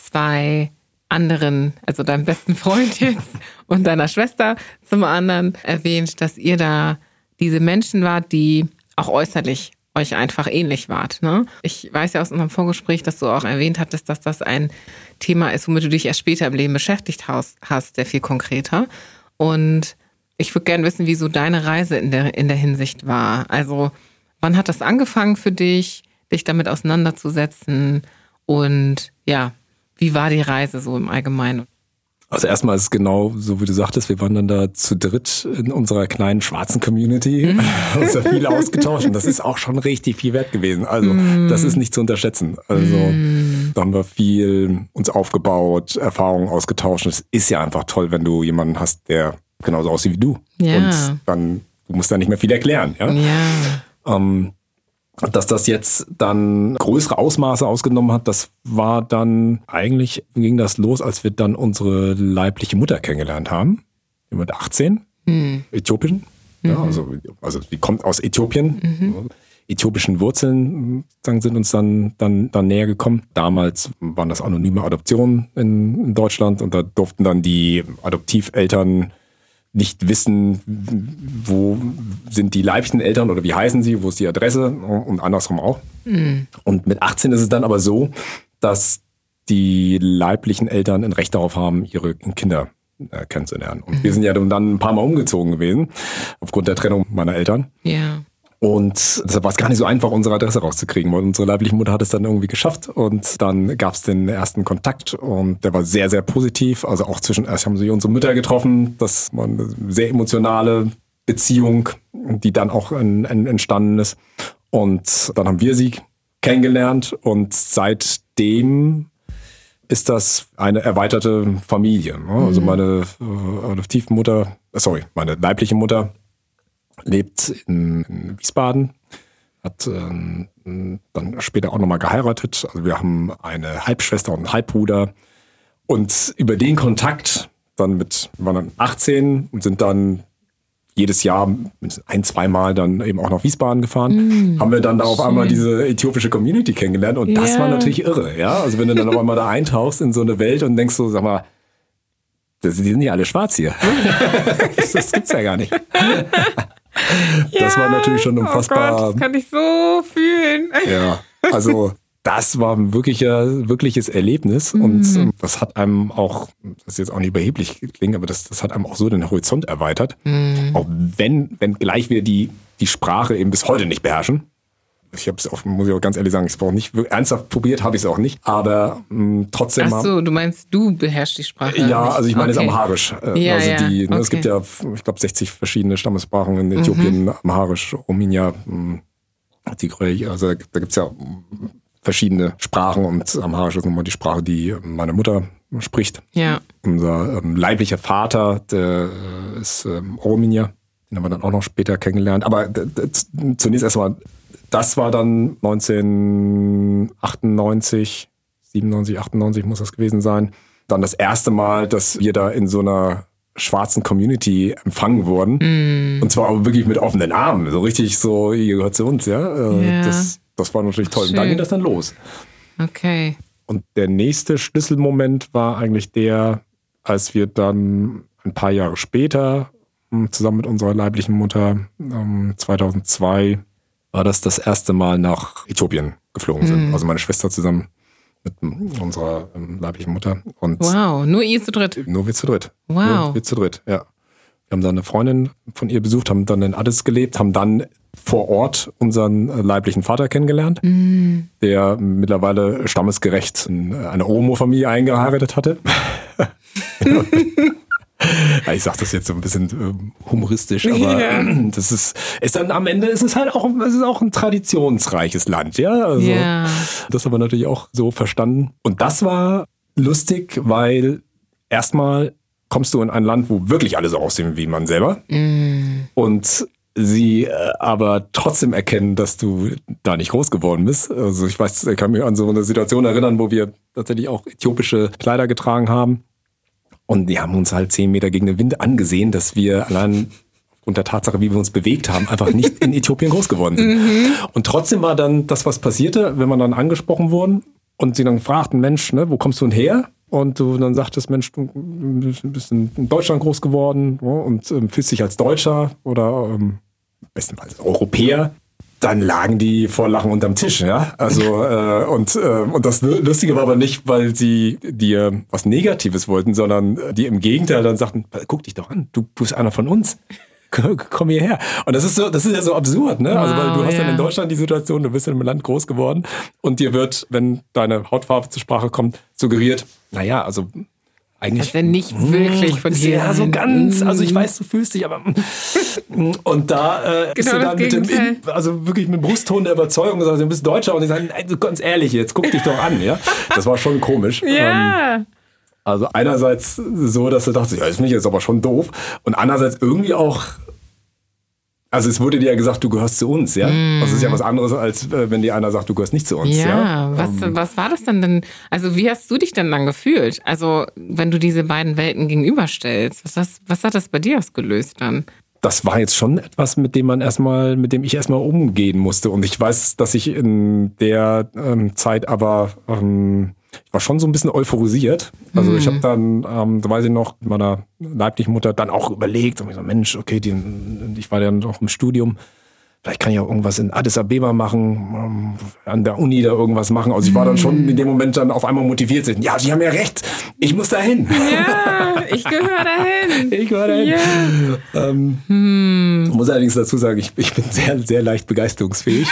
2 anderen, also deinem besten Freund jetzt und deiner Schwester zum anderen erwähnt, dass ihr da diese Menschen wart, die auch äußerlich euch einfach ähnlich wart. Ne? Ich weiß ja aus unserem Vorgespräch, dass du auch erwähnt hattest, dass das ein Thema ist, womit du dich erst später im Leben beschäftigt hast, sehr viel konkreter. Und ich würde gerne wissen, wie so deine Reise in der Hinsicht war. Also wann hat das angefangen für dich damit auseinanderzusetzen und wie war die Reise so im Allgemeinen? Also erstmal ist es genau so, wie du sagtest, wir waren dann da zu dritt in unserer kleinen schwarzen Community, uns da viel ausgetauscht und das ist auch schon richtig viel wert gewesen. Also das ist nicht zu unterschätzen. Also da haben wir viel uns aufgebaut, Erfahrungen ausgetauscht. Es ist ja einfach toll, wenn du jemanden hast, der genauso aussieht wie du. Ja. Und dann, du musst da nicht mehr viel erklären. Ja. Dass das jetzt dann größere Ausmaße ausgenommen hat, das war dann, eigentlich ging das los, als wir dann unsere leibliche Mutter kennengelernt haben. Mit 18, Äthiopien. Ja, also die kommt aus Äthiopien. Äthiopischen Wurzeln sind uns dann näher gekommen. Damals waren das anonyme Adoptionen in Deutschland und da durften dann die Adoptiveltern nicht wissen, wo sind die leiblichen Eltern oder wie heißen sie, wo ist die Adresse und andersrum auch. Und mit 18 ist es dann aber so, dass die leiblichen Eltern ein Recht darauf haben, ihre Kinder kennenzulernen. Und wir sind ja dann ein paar Mal umgezogen gewesen, aufgrund der Trennung meiner Eltern. Ja. Und deshalb war es gar nicht so einfach, unsere Adresse rauszukriegen, weil unsere leibliche Mutter hat es dann irgendwie geschafft und dann gab es den ersten Kontakt und der war sehr, sehr positiv. Also auch erst haben sie unsere Mütter getroffen, das war eine sehr emotionale Beziehung, die dann auch entstanden ist. Und dann haben wir sie kennengelernt und seitdem ist das eine erweiterte Familie. Also meine meine leibliche Mutter lebt in Wiesbaden, hat dann später auch nochmal geheiratet. Also wir haben eine Halbschwester und einen Halbbruder. Und über den Kontakt waren dann 18 und sind dann jedes Jahr 1-2 Mal dann eben auch nach Wiesbaden gefahren. Haben wir dann da auf einmal diese äthiopische Community kennengelernt und das war natürlich irre. Ja? Also wenn du dann auf einmal da eintauchst in so eine Welt und denkst so, sag mal, die sind ja alle schwarz hier. Das gibt's ja gar nicht. Das war natürlich schon unfassbar. Oh Gott, das kann ich so fühlen. Ja, also das war ein wirkliches Erlebnis und das hat einem auch, das ist jetzt auch nicht überheblich klingt, aber das hat einem auch so den Horizont erweitert. Auch wenn gleich wir die Sprache eben bis heute nicht beherrschen. Ich habe es auch, muss ich auch ganz ehrlich sagen, ich habe es auch nicht ernsthaft probiert, habe ich es auch nicht, aber trotzdem. Ach so, du meinst, du beherrschst die Sprache? Ja, also ich meine es Amharisch. Ja, es gibt ja, ich glaube, 60 verschiedene Stammessprachen in Äthiopien, Amharisch, Oromia, Tigray, also da gibt es ja verschiedene Sprachen und Amharisch ist nun mal die Sprache, die meine Mutter spricht. Ja. Unser leiblicher Vater, der ist Orominger, den haben wir dann auch noch später kennengelernt, aber zunächst erstmal. Das war dann 1998, 97, 98 muss das gewesen sein. Dann das erste Mal, dass wir da in so einer schwarzen Community empfangen wurden. Und zwar auch wirklich mit offenen Armen. So richtig so, ihr gehört zu uns, ja. Das war natürlich toll. Und dann ging das dann los. Okay. Und der nächste Schlüsselmoment war eigentlich der, als wir dann ein paar Jahre später zusammen mit unserer leiblichen Mutter 2002 war das erste Mal nach Äthiopien geflogen sind. Also meine Schwester zusammen mit unserer leiblichen Mutter. Und wow, nur ihr zu dritt? Nur wir zu dritt. Wow. Nur wir zu dritt, ja. Wir haben dann eine Freundin von ihr besucht, haben dann in Addis gelebt, haben dann vor Ort unseren leiblichen Vater kennengelernt, der mittlerweile stammesgerecht in eine Oromo-Familie eingeheiratet hatte. Ich sage das jetzt so ein bisschen humoristisch, aber das ist dann am Ende ist es halt auch ein traditionsreiches Land, ja. Also, das haben wir natürlich auch so verstanden. Und das war lustig, weil erstmal kommst du in ein Land, wo wirklich alle so aussehen wie man selber. Und sie aber trotzdem erkennen, dass du da nicht groß geworden bist. Also ich kann mich an so eine Situation erinnern, wo wir tatsächlich auch äthiopische Kleider getragen haben. Und die haben uns halt 10 Meter gegen den Wind angesehen, dass wir allein aufgrund der Tatsache, wie wir uns bewegt haben, einfach nicht in Äthiopien groß geworden sind. Und trotzdem war dann das, was passierte, wenn wir dann angesprochen wurden und sie dann fragten, Mensch, ne, wo kommst du denn her? Und du dann sagtest, Mensch, du bist in Deutschland groß geworden, ja, und fühlst dich als Deutscher oder bestenfalls Europäer. Dann lagen die vor Lachen unterm Tisch, ja. Also und das Lustige war aber nicht, weil sie dir was Negatives wollten, sondern die im Gegenteil dann sagten, guck dich doch an, du bist einer von uns. Komm hierher. Und das ist ja so absurd, ne? Also weil du hast dann in Deutschland die Situation, du bist in einem Land groß geworden und dir wird, wenn deine Hautfarbe zur Sprache kommt, suggeriert, naja, also eigentlich. Das ist ja nicht wirklich von hier. Ja, so ganz. Also ich weiß, du fühlst dich, aber. Und da ist du dann wirklich mit dem Brustton der Überzeugung gesagt, du bist Deutscher und die sagen, also ganz ehrlich, jetzt guck dich doch an, ja. Das war schon komisch. Ja. Also einerseits so, dass du dachtest, ja, das finde ich jetzt aber schon doof. Und andererseits irgendwie auch. Also es wurde dir ja gesagt, du gehörst zu uns, ja. Das ist ja was anderes, als wenn dir einer sagt, du gehörst nicht zu uns, ja. Was war das denn? Also wie hast du dich denn dann gefühlt? Also wenn du diese beiden Welten gegenüberstellst, was hat das bei dir ausgelöst dann? Das war jetzt schon etwas, mit dem ich erstmal umgehen musste. Und ich weiß, dass ich in der Zeit aber ich war schon so ein bisschen euphorisiert. Also ich habe dann, da weiß ich noch, mit meiner leiblichen Mutter dann auch überlegt und ich so, Mensch, okay, ich war dann noch im Studium, vielleicht kann ich auch irgendwas in Addis Abeba machen, an der Uni da irgendwas machen. Also ich war dann schon in dem Moment dann auf einmal motiviert. Ja, Sie haben ja recht, ich muss dahin. Ja, ich gehöre dahin. Ja. Muss allerdings dazu sagen, ich bin sehr, sehr leicht begeisterungsfähig.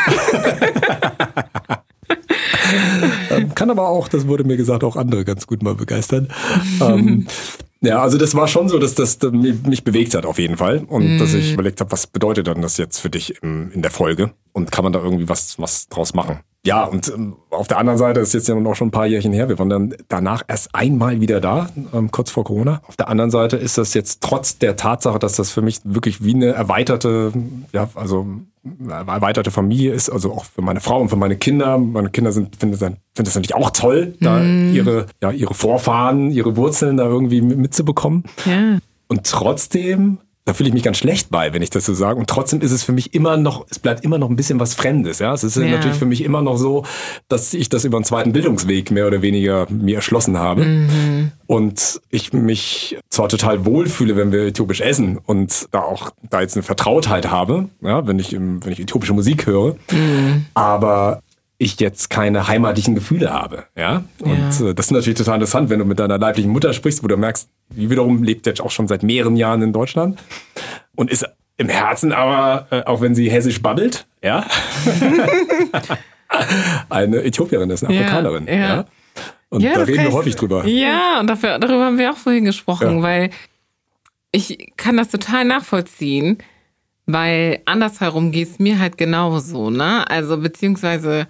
Kann aber auch, das wurde mir gesagt, auch andere ganz gut mal begeistern. Ja, also das war schon so, dass das mich bewegt hat auf jeden Fall. Und dass ich überlegt habe, was bedeutet dann das jetzt für dich in der Folge? Und kann man da irgendwie was draus machen? Ja, und auf der anderen Seite ist jetzt ja noch schon ein paar Jährchen her. Wir waren dann danach erst einmal wieder da, kurz vor Corona. Auf der anderen Seite ist das jetzt trotz der Tatsache, dass das für mich wirklich wie eine erweiterte Familie ist, also auch für meine Frau und für meine Kinder. Meine Kinder finden das natürlich auch toll, da ihre Vorfahren, ihre Wurzeln da irgendwie mitzubekommen. Ja. Und trotzdem, da fühle ich mich ganz schlecht bei, wenn ich das so sage. Und trotzdem ist es für mich es bleibt immer noch ein bisschen was Fremdes. Ja, es ist natürlich für mich immer noch so, dass ich das über einen zweiten Bildungsweg mehr oder weniger mir erschlossen habe. Mhm. Und ich mich zwar total wohlfühle, wenn wir äthiopisch essen und da jetzt eine Vertrautheit habe, ja, wenn ich äthiopische Musik höre, aber ich jetzt keine heimatlichen Gefühle habe. Ja? Und das ist natürlich total interessant, wenn du mit deiner leiblichen Mutter sprichst, wo du merkst, die wiederum lebt jetzt auch schon seit mehreren Jahren in Deutschland und ist im Herzen aber, auch wenn sie hessisch babbelt, ja, eine Äthiopierin ist, eine Afrikanerin. Ja. Ja? Und da reden wir häufig drüber. Ja, und darüber haben wir auch vorhin gesprochen, weil ich kann das total nachvollziehen, weil andersherum geht es mir halt genauso, ne? Also beziehungsweise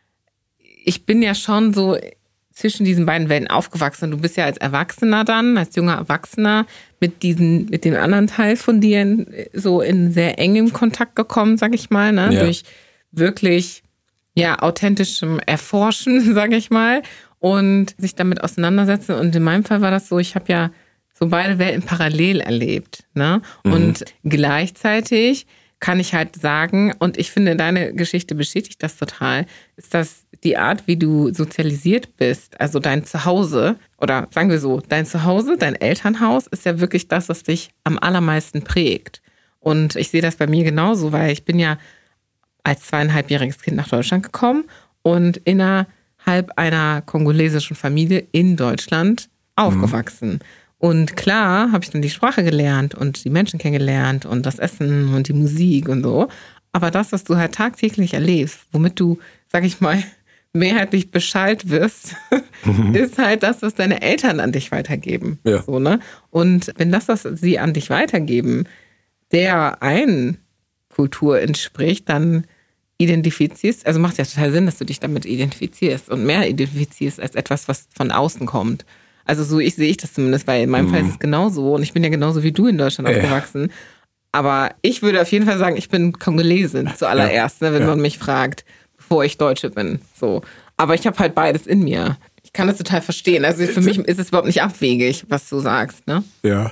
ich bin ja schon so zwischen diesen beiden Welten aufgewachsen. Du bist ja als Erwachsener dann, als junger Erwachsener mit dem anderen Teil von dir so in sehr engem Kontakt gekommen, sag ich mal, ne? Ja. Durch wirklich, authentischem Erforschen, sag ich mal, und sich damit auseinandersetzen. Und in meinem Fall war das so, ich habe ja so beide Welten parallel erlebt, ne? Und gleichzeitig kann ich halt sagen, und ich finde, deine Geschichte bestätigt das total, ist das die Art, wie du sozialisiert bist, also dein Zuhause, oder sagen wir so, dein Zuhause, dein Elternhaus ist ja wirklich das, was dich am allermeisten prägt. Und ich sehe das bei mir genauso, weil ich bin ja als 2,5-jähriges Kind nach Deutschland gekommen und innerhalb einer kongolesischen Familie in Deutschland aufgewachsen. Und klar habe ich dann die Sprache gelernt und die Menschen kennengelernt und das Essen und die Musik und so. Aber das, was du halt tagtäglich erlebst, womit du, sag ich mal, mehrheitlich beschallt wirst, ist halt das, was deine Eltern an dich weitergeben. Ja. So, ne? Und wenn das, was sie an dich weitergeben, der einen Kultur entspricht, dann identifizierst, also macht ja total Sinn, dass du dich damit identifizierst und mehr identifizierst als etwas, was von außen kommt. Also so sehe ich das zumindest, weil in meinem Fall ist es genauso und ich bin ja genauso wie du in Deutschland aufgewachsen. Aber ich würde auf jeden Fall sagen, ich bin Kongolesin zuallererst, wenn man mich fragt, bevor ich Deutsche bin. So. Aber ich habe halt beides in mir. Ich kann das total verstehen. Also für mich ist es überhaupt nicht abwegig, was du sagst, ne? Ja.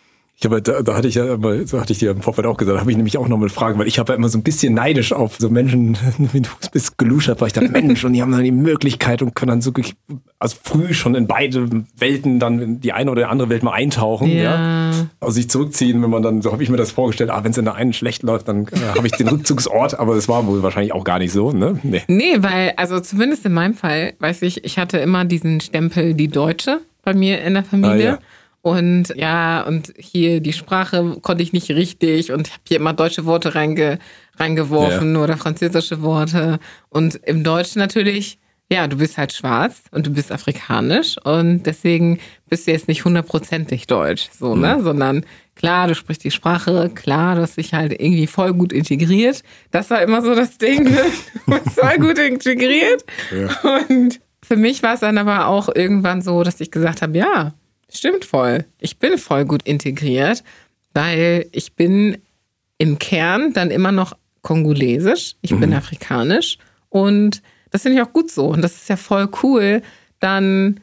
Da hatte ich dir im Vorfeld auch gesagt, habe ich nämlich auch noch mal Fragen, weil ich habe ja immer so ein bisschen neidisch auf so Menschen, wie du bist, geluschert, weil ich dachte, Mensch, und die haben dann die Möglichkeit und können dann so früh schon in beide Welten dann in die eine oder andere Welt mal eintauchen, ja. Also sich zurückziehen, wenn man dann, so habe ich mir das vorgestellt, wenn es in der einen schlecht läuft, dann habe ich den Rückzugsort, aber das war wohl wahrscheinlich auch gar nicht so, ne? Nee, weil, also zumindest in meinem Fall, weiß ich hatte immer diesen Stempel, die Deutsche bei mir in der Familie. Und und hier die Sprache konnte ich nicht richtig und habe hier immer deutsche Worte reingeworfen oder französische Worte. Und im Deutschen natürlich, du bist halt schwarz und du bist afrikanisch und deswegen bist du jetzt nicht 100%ig deutsch, so, ne? Sondern klar, du sprichst die Sprache, klar, du hast dich halt irgendwie voll gut integriert. Das war immer so das Ding, ne? Du bist voll gut integriert. Ja. Und für mich war es dann aber auch irgendwann so, dass ich gesagt habe, stimmt voll. Ich bin voll gut integriert, weil ich bin im Kern dann immer noch kongolesisch. Ich bin afrikanisch und das finde ich auch gut so. Und das ist ja voll cool, dann,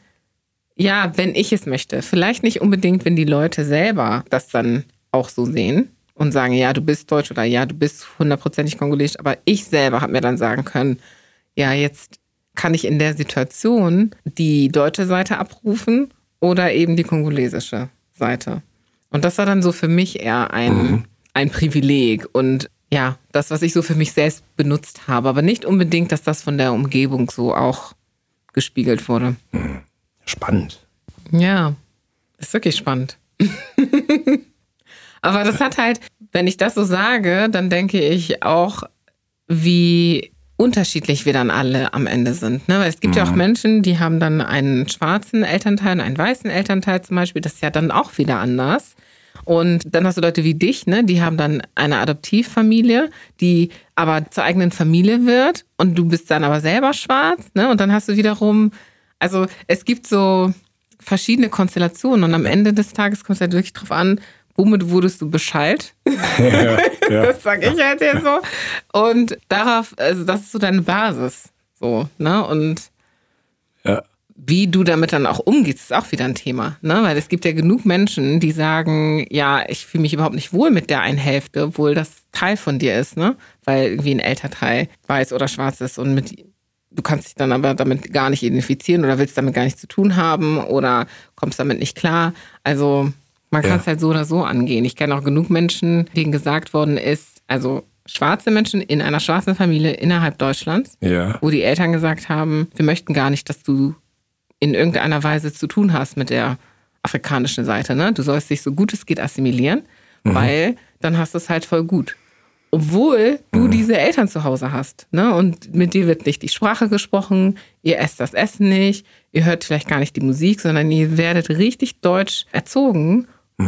wenn ich es möchte. Vielleicht nicht unbedingt, wenn die Leute selber das dann auch so sehen und sagen, du bist deutsch oder du bist 100%ig kongolesisch. Aber ich selber habe mir dann sagen können, jetzt kann ich in der Situation die deutsche Seite abrufen oder eben die kongolesische Seite. Und das war dann so für mich eher ein Privileg und das, was ich so für mich selbst benutzt habe. Aber nicht unbedingt, dass das von der Umgebung so auch gespiegelt wurde. Spannend. Ja, ist wirklich spannend. Aber das hat halt, wenn ich das so sage, dann denke ich auch, wie unterschiedlich wir dann alle am Ende sind. Ne? Weil es gibt ja auch Menschen, die haben dann einen schwarzen Elternteil und einen weißen Elternteil zum Beispiel. Das ist ja dann auch wieder anders. Und dann hast du Leute wie dich, ne? Die haben dann eine Adoptivfamilie, die aber zur eigenen Familie wird und du bist dann aber selber schwarz, ne? Und dann hast du wiederum, also es gibt so verschiedene Konstellationen und am Ende des Tages kommt es halt wirklich drauf an, womit wurdest du beschallt? Ja. Das sag ich halt jetzt so. Und darauf, also das ist so deine Basis. So, ne? Und wie du damit dann auch umgehst, ist auch wieder ein Thema, ne? Weil es gibt ja genug Menschen, die sagen, ja, ich fühle mich überhaupt nicht wohl mit der einen Hälfte, obwohl das Teil von dir ist, ne? Weil irgendwie ein Elternteil weiß oder schwarz ist und du kannst dich dann aber damit gar nicht identifizieren oder willst damit gar nichts zu tun haben oder kommst damit nicht klar. Also man kann es halt so oder so angehen. Ich kenne auch genug Menschen, denen gesagt worden ist, also schwarze Menschen in einer schwarzen Familie innerhalb Deutschlands, wo die Eltern gesagt haben, wir möchten gar nicht, dass du in irgendeiner Weise zu tun hast mit der afrikanischen Seite. Ne? Du sollst dich so gut es geht assimilieren, weil dann hast du es halt voll gut. Obwohl du diese Eltern zu Hause hast. Ne? Und mit dir wird nicht die Sprache gesprochen, ihr esst das Essen nicht, ihr hört vielleicht gar nicht die Musik, sondern ihr werdet richtig deutsch erzogen.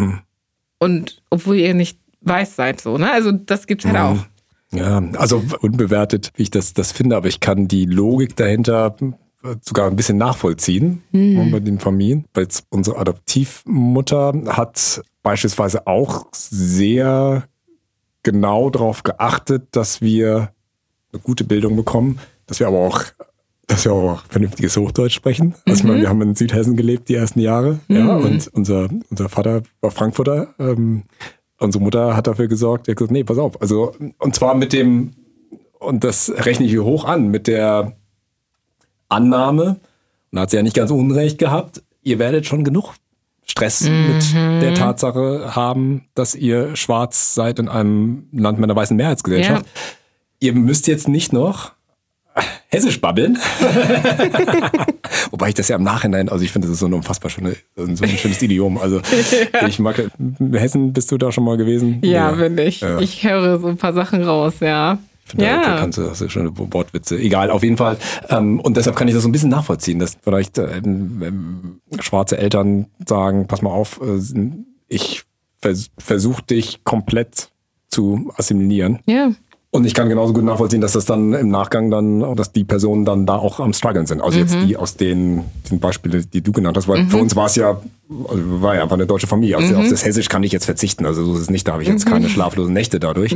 Und obwohl ihr nicht weiß seid, so. Ne? Also das gibt's halt auch. Ja, also unbewertet, wie ich das finde, aber ich kann die Logik dahinter sogar ein bisschen nachvollziehen bei den Familien. Weil unsere Adoptivmutter hat beispielsweise auch sehr genau darauf geachtet, dass wir eine gute Bildung bekommen, dass wir aber auch vernünftiges Hochdeutsch sprechen. Also ich meine, wir haben in Südhessen gelebt die ersten Jahre, und unser Vater war Frankfurter. Unsere Mutter hat dafür gesorgt, er hat gesagt, nee, pass auf. Also, und zwar und das rechne ich hier hoch an, mit der Annahme, und da hat sie ja nicht ganz unrecht gehabt, ihr werdet schon genug Stress mit der Tatsache haben, dass ihr schwarz seid in einem Land mit einer weißen Mehrheitsgesellschaft. Ja. Ihr müsst jetzt nicht noch Hessisch babbeln. Wobei ich das ja im Nachhinein, also ich finde, das ist so ein unfassbar so ein schönes Idiom. Also ich mag, Hessen, bist du da schon mal gewesen? Ja, bin ich. Ja. Ich höre so ein paar Sachen raus, ja. Ich finde, da hast du schöne Wortwitze. Egal, auf jeden Fall. Und deshalb kann ich das so ein bisschen nachvollziehen, dass vielleicht schwarze Eltern sagen, pass mal auf, ich versuche dich komplett zu assimilieren. Ja. Und ich kann genauso gut nachvollziehen, dass das dann im Nachgang dass die Personen dann da auch am struggeln sind. Also jetzt die aus den Beispielen, die du genannt hast, weil für uns war ja einfach eine deutsche Familie. Also auf das Hessisch kann ich jetzt verzichten. Also so ist es nicht, da habe ich jetzt keine schlaflosen Nächte dadurch.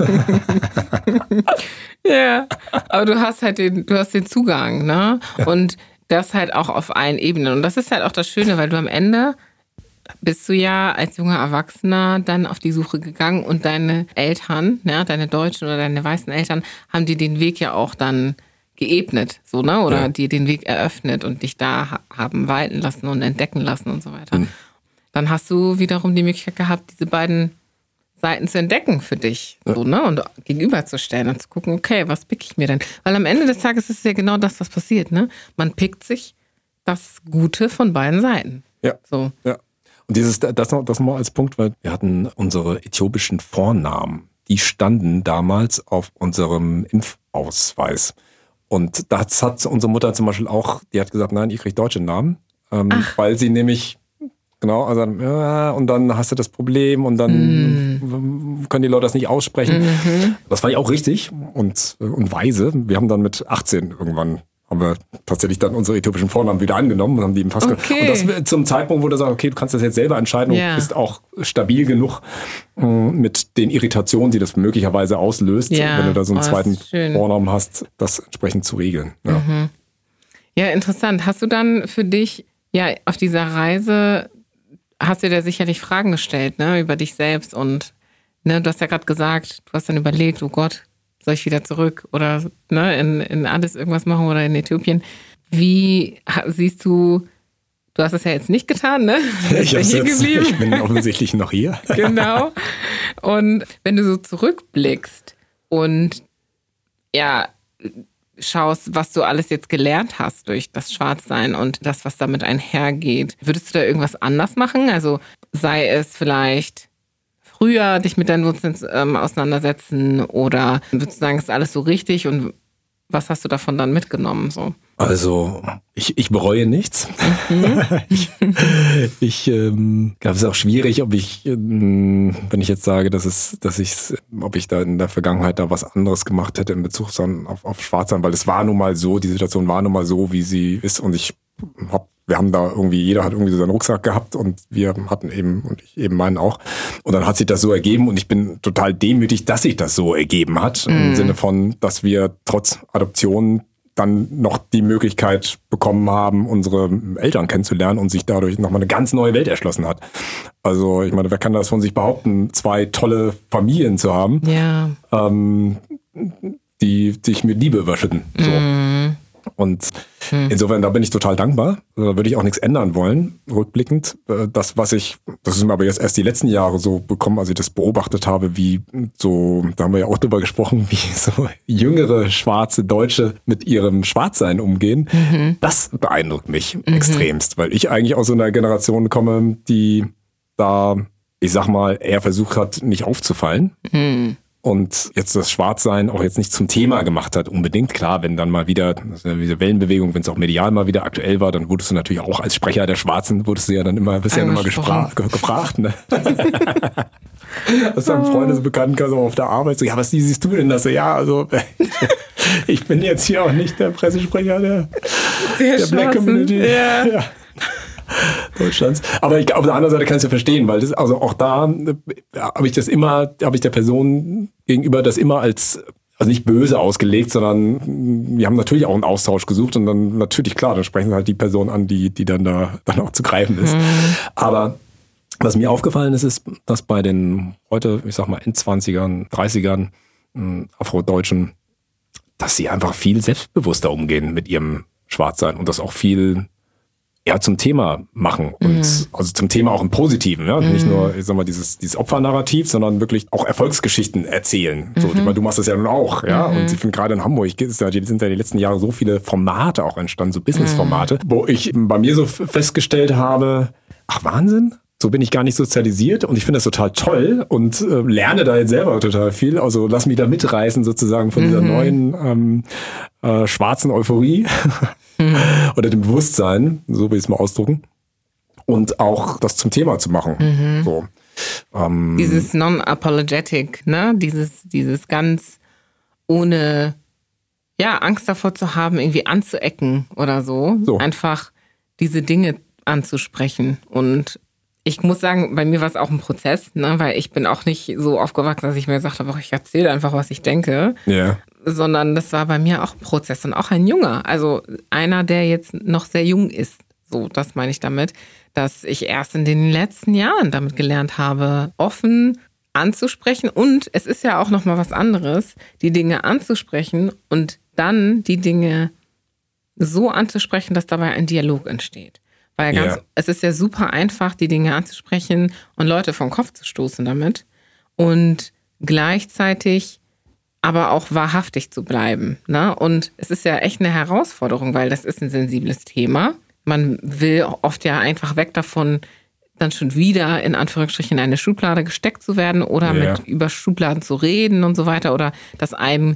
Ja, aber du hast den Zugang, ne? Ja. Und das halt auch auf allen Ebenen. Und das ist halt auch das Schöne, weil du am Ende bist du ja als junger Erwachsener dann auf die Suche gegangen und deine Eltern, ja, deine deutschen oder deine weißen Eltern, haben dir den Weg ja auch dann geebnet, so, ne? Oder dir den Weg eröffnet und dich da haben walten lassen und entdecken lassen und so weiter. Dann hast du wiederum die Möglichkeit gehabt, diese beiden Seiten zu entdecken für dich, so, ne? Und gegenüberzustellen und zu gucken, okay, was pick ich mir denn? Weil am Ende des Tages ist es ja genau das, was passiert, ne? Man pickt sich das Gute von beiden Seiten. Ja. So. Ja. Und das noch als Punkt, weil wir hatten unsere äthiopischen Vornamen, die standen damals auf unserem Impfausweis. Und das hat unsere Mutter zum Beispiel auch, die hat gesagt, nein, ihr kriegt deutsche Namen, weil sie nämlich, genau, also, und dann hast du das Problem und dann können die Leute das nicht aussprechen. Das fand ich auch richtig und weise. Wir haben dann mit 18 irgendwann haben wir tatsächlich dann unsere äthiopischen Vornamen wieder angenommen und haben die im Pass Und das zum Zeitpunkt, wo du sagst, okay, du kannst das jetzt selber entscheiden und bist auch stabil genug mit den Irritationen, die das möglicherweise auslöst, wenn du da so einen zweiten Vornamen hast, das entsprechend zu regeln. Ja. Ja, interessant. Hast du dann für dich, auf dieser Reise, hast du dir sicherlich Fragen gestellt, ne, über dich selbst und, ne, du hast ja gerade gesagt, du hast dann überlegt, oh Gott, soll ich wieder zurück oder ne, in Addis irgendwas machen oder in Äthiopien? Wie siehst du hast es ja jetzt nicht getan, ne? Ich bin offensichtlich noch hier. Genau. Und wenn du so zurückblickst und schaust, was du alles jetzt gelernt hast durch das Schwarzsein und das, was damit einhergeht, würdest du da irgendwas anders machen? Also sei es vielleicht früher dich mit deinen Wurzeln auseinandersetzen oder würdest du sagen, ist alles so richtig und was hast du davon dann mitgenommen? So? Also ich bereue nichts. Ich glaube, es ist auch schwierig, ob ich, wenn ich jetzt sage, ob ich da in der Vergangenheit da was anderes gemacht hätte in Bezug auf Schwarzsein, weil es war nun mal so, die Situation war nun mal so, wie sie ist, und wir haben da irgendwie, jeder hat irgendwie so seinen Rucksack gehabt und wir hatten eben, und ich eben meinen auch. Und dann hat sich das so ergeben und ich bin total demütig, dass sich das so ergeben hat. Im Sinne von, dass wir trotz Adoption dann noch die Möglichkeit bekommen haben, unsere Eltern kennenzulernen und sich dadurch nochmal eine ganz neue Welt erschlossen hat. Also ich meine, wer kann das von sich behaupten, 2 tolle Familien zu haben, die sich mit Liebe überschütten. So. Und insofern, da bin ich total dankbar. Da würde ich auch nichts ändern wollen, rückblickend. Das ist mir aber jetzt erst die letzten Jahre so bekommen, als ich das beobachtet habe, wie so, da haben wir ja auch drüber gesprochen, wie so jüngere schwarze Deutsche mit ihrem Schwarzsein umgehen. Das beeindruckt mich extremst, weil ich eigentlich aus so einer Generation komme, die da, ich sag mal, eher versucht hat, nicht aufzufallen. Und jetzt das Schwarzsein auch jetzt nicht zum Thema gemacht hat, unbedingt. Klar, wenn dann mal wieder, diese Wellenbewegung, wenn es auch medial mal wieder aktuell war, dann wurdest du natürlich auch als Sprecher der Schwarzen, bist du ja dann immer gefragt, ne? Das haben Freunde so bekannt, also auf der Arbeit, so, ja, was siehst du denn das? Ja, also, ich bin jetzt hier auch nicht der Pressesprecher der Black Community. Ja. Deutschlands. Aber auf der anderen Seite kann ich es ja verstehen, weil das, also auch da habe ich der Person gegenüber das immer als, also nicht böse ausgelegt, sondern wir haben natürlich auch einen Austausch gesucht und dann natürlich, klar, dann sprechen halt die Person an, die dann auch zu greifen ist. Aber was mir aufgefallen ist, dass bei den heute, ich sag mal, End-20ern, 30ern Afrodeutschen, dass sie einfach viel selbstbewusster umgehen mit ihrem Schwarzsein und das auch viel zum Thema machen und also zum Thema auch im Positiven, ja, nicht nur, ich sag mal, dieses Opfernarrativ, sondern wirklich auch Erfolgsgeschichten erzählen. So, du machst das ja nun auch, ja, und ich finde gerade in Hamburg sind ja die letzten Jahre so viele Formate auch entstanden, so Business-Formate, wo ich bei mir so festgestellt habe, ach Wahnsinn, so bin ich gar nicht sozialisiert und ich finde das total toll und lerne da jetzt selber total viel. Also lass mich da mitreißen sozusagen von dieser neuen schwarzen Euphorie oder dem Bewusstsein, so will ich es mal ausdrücken, und auch das zum Thema zu machen. So. Dieses non-apologetic, ne? Dieses ganz ohne Angst davor zu haben, irgendwie anzuecken oder so. Einfach diese Dinge anzusprechen. Und ich muss sagen, bei mir war es auch ein Prozess, ne? Weil ich bin auch nicht so aufgewachsen, dass ich mir gesagt habe, ich erzähle einfach, was ich denke. Ja. Sondern das war bei mir auch ein Prozess und auch ein junger, also einer, der jetzt noch sehr jung ist. So, das meine ich damit, dass ich erst in den letzten Jahren damit gelernt habe, offen anzusprechen. Und es ist ja auch nochmal was anderes, die Dinge anzusprechen und dann die Dinge so anzusprechen, dass dabei ein Dialog entsteht. Weil es ist ja super einfach, die Dinge anzusprechen und Leute vom Kopf zu stoßen damit und gleichzeitig aber auch wahrhaftig zu bleiben. Ne? Und es ist ja echt eine Herausforderung, weil das ist ein sensibles Thema. Man will oft ja einfach weg davon, dann schon wieder in Anführungsstrichen in eine Schublade gesteckt zu werden oder über Schubladen zu reden und so weiter oder dass einem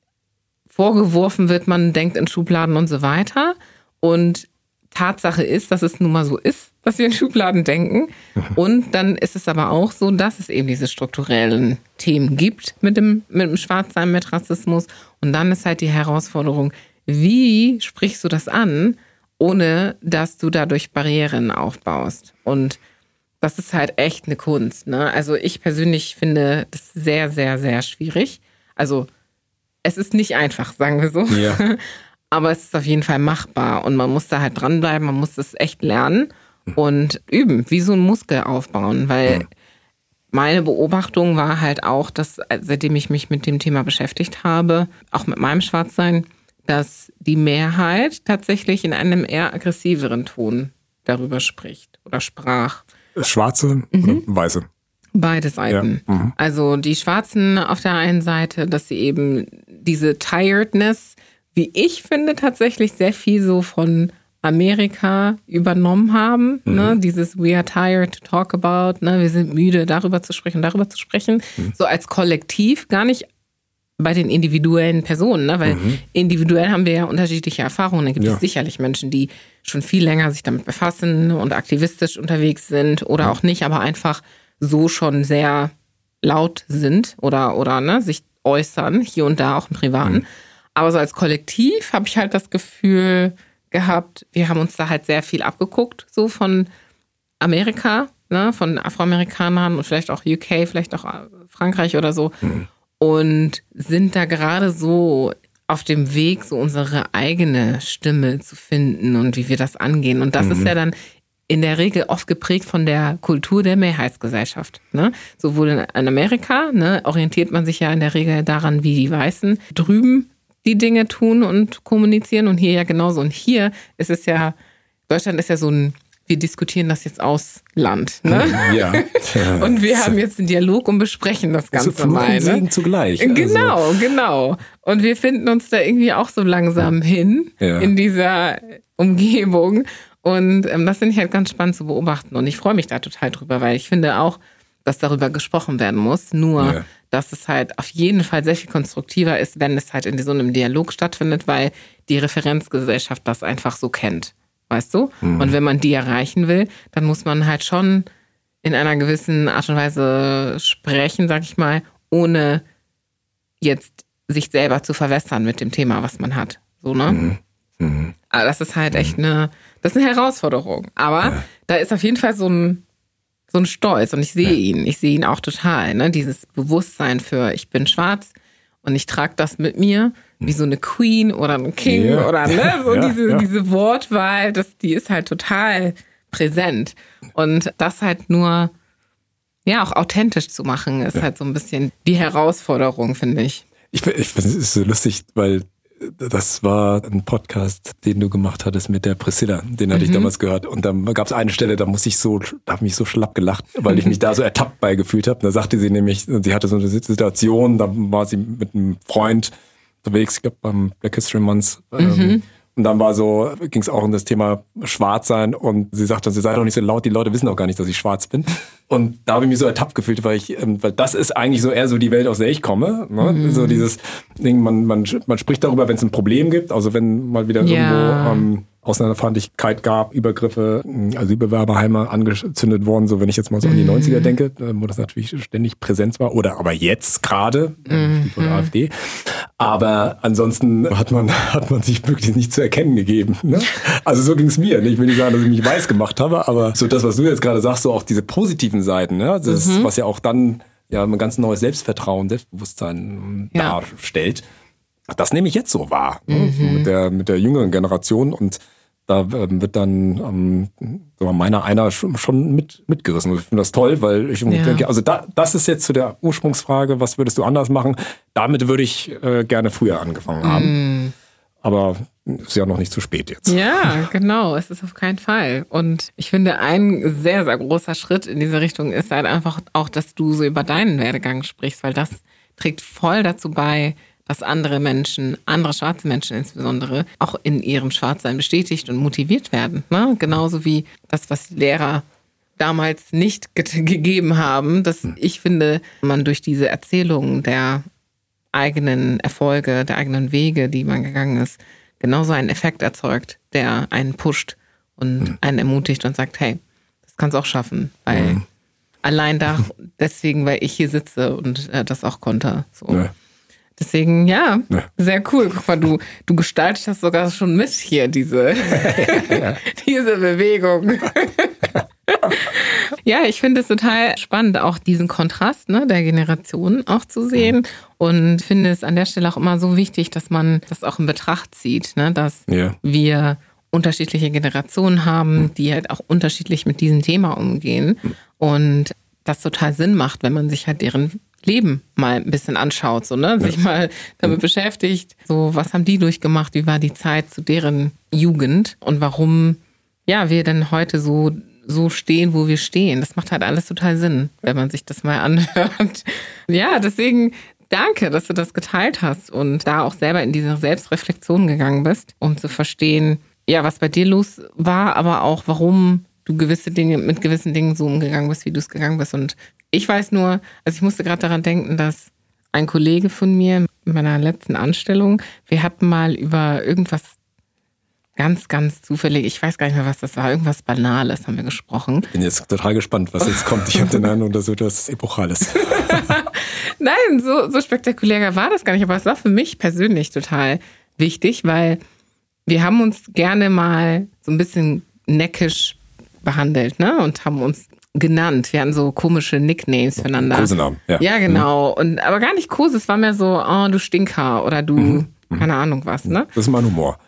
vorgeworfen wird, man denkt in Schubladen und so weiter. Und Tatsache ist, dass es nun mal so ist, dass wir in Schubladen denken. Und dann ist es aber auch so, dass es eben diese strukturellen Themen gibt mit dem Schwarzsein, mit Rassismus. Und dann ist halt die Herausforderung, wie sprichst du das an, ohne dass du dadurch Barrieren aufbaust? Und das ist halt echt eine Kunst, ne? Also ich persönlich finde das sehr, sehr, sehr schwierig. Also es ist nicht einfach, sagen wir so. Ja. Aber es ist auf jeden Fall machbar und man muss da halt dranbleiben, man muss das echt lernen und üben, wie so ein Muskel aufbauen, weil meine Beobachtung war halt auch, dass seitdem ich mich mit dem Thema beschäftigt habe, auch mit meinem Schwarzsein, dass die Mehrheit tatsächlich in einem eher aggressiveren Ton darüber spricht oder sprach. Schwarze oder Weiße? Beide Seiten. Ja. Also die Schwarzen auf der einen Seite, dass sie eben diese Tiredness, wie ich finde, tatsächlich sehr viel so von Amerika übernommen haben. Ne? Dieses We are tired to talk about, ne? Wir sind müde, darüber zu sprechen. So als Kollektiv, gar nicht bei den individuellen Personen, ne? Weil individuell haben wir ja unterschiedliche Erfahrungen. Da gibt es sicherlich Menschen, die schon viel länger sich damit befassen und aktivistisch unterwegs sind oder auch nicht, aber einfach so schon sehr laut sind oder ne, sich äußern, hier und da auch im Privaten. Aber so als Kollektiv habe ich halt das Gefühl gehabt, wir haben uns da halt sehr viel abgeguckt, so von Amerika, ne, von Afroamerikanern und vielleicht auch UK, vielleicht auch Frankreich oder so. Und sind da gerade so auf dem Weg, so unsere eigene Stimme zu finden und wie wir das angehen. Und das ist ja dann in der Regel oft geprägt von der Kultur der Mehrheitsgesellschaft. Ne? Sowohl in Amerika, ne, orientiert man sich ja in der Regel daran, wie die Weißen drüben die Dinge tun und kommunizieren und hier ja genauso. Und hier ist es ja, Deutschland ist ja so ein, wir diskutieren das jetzt aus Land. Ne? Ja. Und wir haben jetzt einen Dialog und besprechen das Ganze mal. Ne? Zugleich. Genau. Und wir finden uns da irgendwie auch so langsam hin in dieser Umgebung. Und das finde ich halt ganz spannend zu beobachten. Und ich freue mich da total drüber, weil ich finde auch, dass darüber gesprochen werden muss. Nur, dass es halt auf jeden Fall sehr viel konstruktiver ist, wenn es halt in so einem Dialog stattfindet, weil die Referenzgesellschaft das einfach so kennt. Weißt du? Und wenn man die erreichen will, dann muss man halt schon in einer gewissen Art und Weise sprechen, sag ich mal, ohne jetzt sich selber zu verwässern mit dem Thema, was man hat. So, ne? Aber das ist halt echt eine Herausforderung. Aber da ist auf jeden Fall so ein Stolz und ich sehe ihn. Ich sehe ihn auch total. Ne? Dieses Bewusstsein für, ich bin schwarz und ich trage das mit mir, wie so eine Queen oder ein King oder ne? So diese Wortwahl, die ist halt total präsent. Und das halt nur, auch authentisch zu machen, ist halt so ein bisschen die Herausforderung, finde ich. Ich finde es so lustig, weil das war ein Podcast, den du gemacht hattest mit der Priscilla. Den hatte ich damals gehört. Und dann gab es eine Stelle, da habe ich mich so schlapp gelacht, weil ich mich da so ertappt bei gefühlt habe. Da sagte sie nämlich, sie hatte so eine Situation, da war sie mit einem Freund unterwegs, ich glaube beim Black History Month. Und dann ging es auch um das Thema Schwarzsein und sie sagte, sie sei doch nicht so laut, die Leute wissen auch gar nicht, dass ich schwarz bin. Und da habe ich mich so ertappt gefühlt, weil das ist eigentlich so eher so die Welt, aus der ich komme. Ne? So dieses Ding, man spricht darüber, wenn es ein Problem gibt, also wenn mal wieder irgendwo Ausländerfeindlichkeit gab, Übergriffe, Asylbewerberheime angezündet worden, so wenn ich jetzt mal so an die 90er denke, wo das natürlich ständig Präsenz war, oder aber jetzt gerade, von der AfD. Aber ansonsten hat man sich wirklich nicht zu erkennen gegeben. Ne? Also so ging es mir. Ich will nicht sagen, dass ich mich weiß gemacht habe, aber so das, was du jetzt gerade sagst, so auch diese positiven Seiten, ne? Das was ja auch dann ein ganz neues Selbstvertrauen, Selbstbewusstsein darstellt. Das nehme ich jetzt so wahr, ne? Mit der jüngeren Generation, und da wird dann einer schon mitgerissen. Ich finde das toll, weil ich denke, also das ist jetzt zu der Ursprungsfrage, was würdest du anders machen? Damit würde ich gerne früher angefangen haben. Aber ist ja noch nicht zu spät jetzt. Ja, genau, es ist auf keinen Fall. Und ich finde, ein sehr, sehr großer Schritt in diese Richtung ist halt einfach auch, dass du so über deinen Werdegang sprichst, weil das trägt voll dazu bei, dass andere Menschen, andere schwarze Menschen insbesondere, auch in ihrem Schwarzsein bestätigt und motiviert werden. Ne? Genauso wie das, was die Lehrer damals nicht gegeben haben. Dass ich finde, man durch diese Erzählungen der eigenen Erfolge, der eigenen Wege, die man gegangen ist, genauso einen Effekt erzeugt, der einen pusht und einen ermutigt und sagt, hey, das kannst du auch schaffen. Weil allein deswegen, weil ich hier sitze und das auch konnte. So. Ja. Deswegen, sehr cool. Guck mal, du gestaltest das sogar schon mit hier, diese Bewegung. Ja, ich finde es total spannend, auch diesen Kontrast, ne, der Generationen auch zu sehen. Und finde es an der Stelle auch immer so wichtig, dass man das auch in Betracht zieht, ne, dass wir unterschiedliche Generationen haben, die halt auch unterschiedlich mit diesem Thema umgehen. Und das total Sinn macht, wenn man sich halt deren Leben mal ein bisschen anschaut, so, ne? Sich mal damit beschäftigt, so, was haben die durchgemacht, wie war die Zeit zu deren Jugend und warum, wir denn heute so stehen, wo wir stehen. Das macht halt alles total Sinn, wenn man sich das mal anhört. Ja, deswegen danke, dass du das geteilt hast und da auch selber in diese Selbstreflexion gegangen bist, um zu verstehen, was bei dir los war, aber auch, warum du mit gewissen Dingen so umgegangen bist, wie du es gegangen bist. Und ich weiß nur, also ich musste gerade daran denken, dass ein Kollege von mir in meiner letzten Anstellung, wir hatten mal über irgendwas ganz, ganz zufällig, ich weiß gar nicht mehr, was das war, irgendwas Banales haben wir gesprochen. Ich bin jetzt total gespannt, was jetzt kommt. Ich habe den Eindruck, dass etwas Epochales. Nein, so spektakulär war das gar nicht, aber es war für mich persönlich total wichtig, weil wir haben uns gerne mal so ein bisschen neckisch behandelt, ne? Und haben uns genannt. Wir hatten so komische Nicknames füreinander. Kosenamen, ja. Ja, genau. Und, aber gar nicht Kose, es war mehr so, oh, du Stinker oder du, keine Ahnung was, ne? Das ist mein Humor.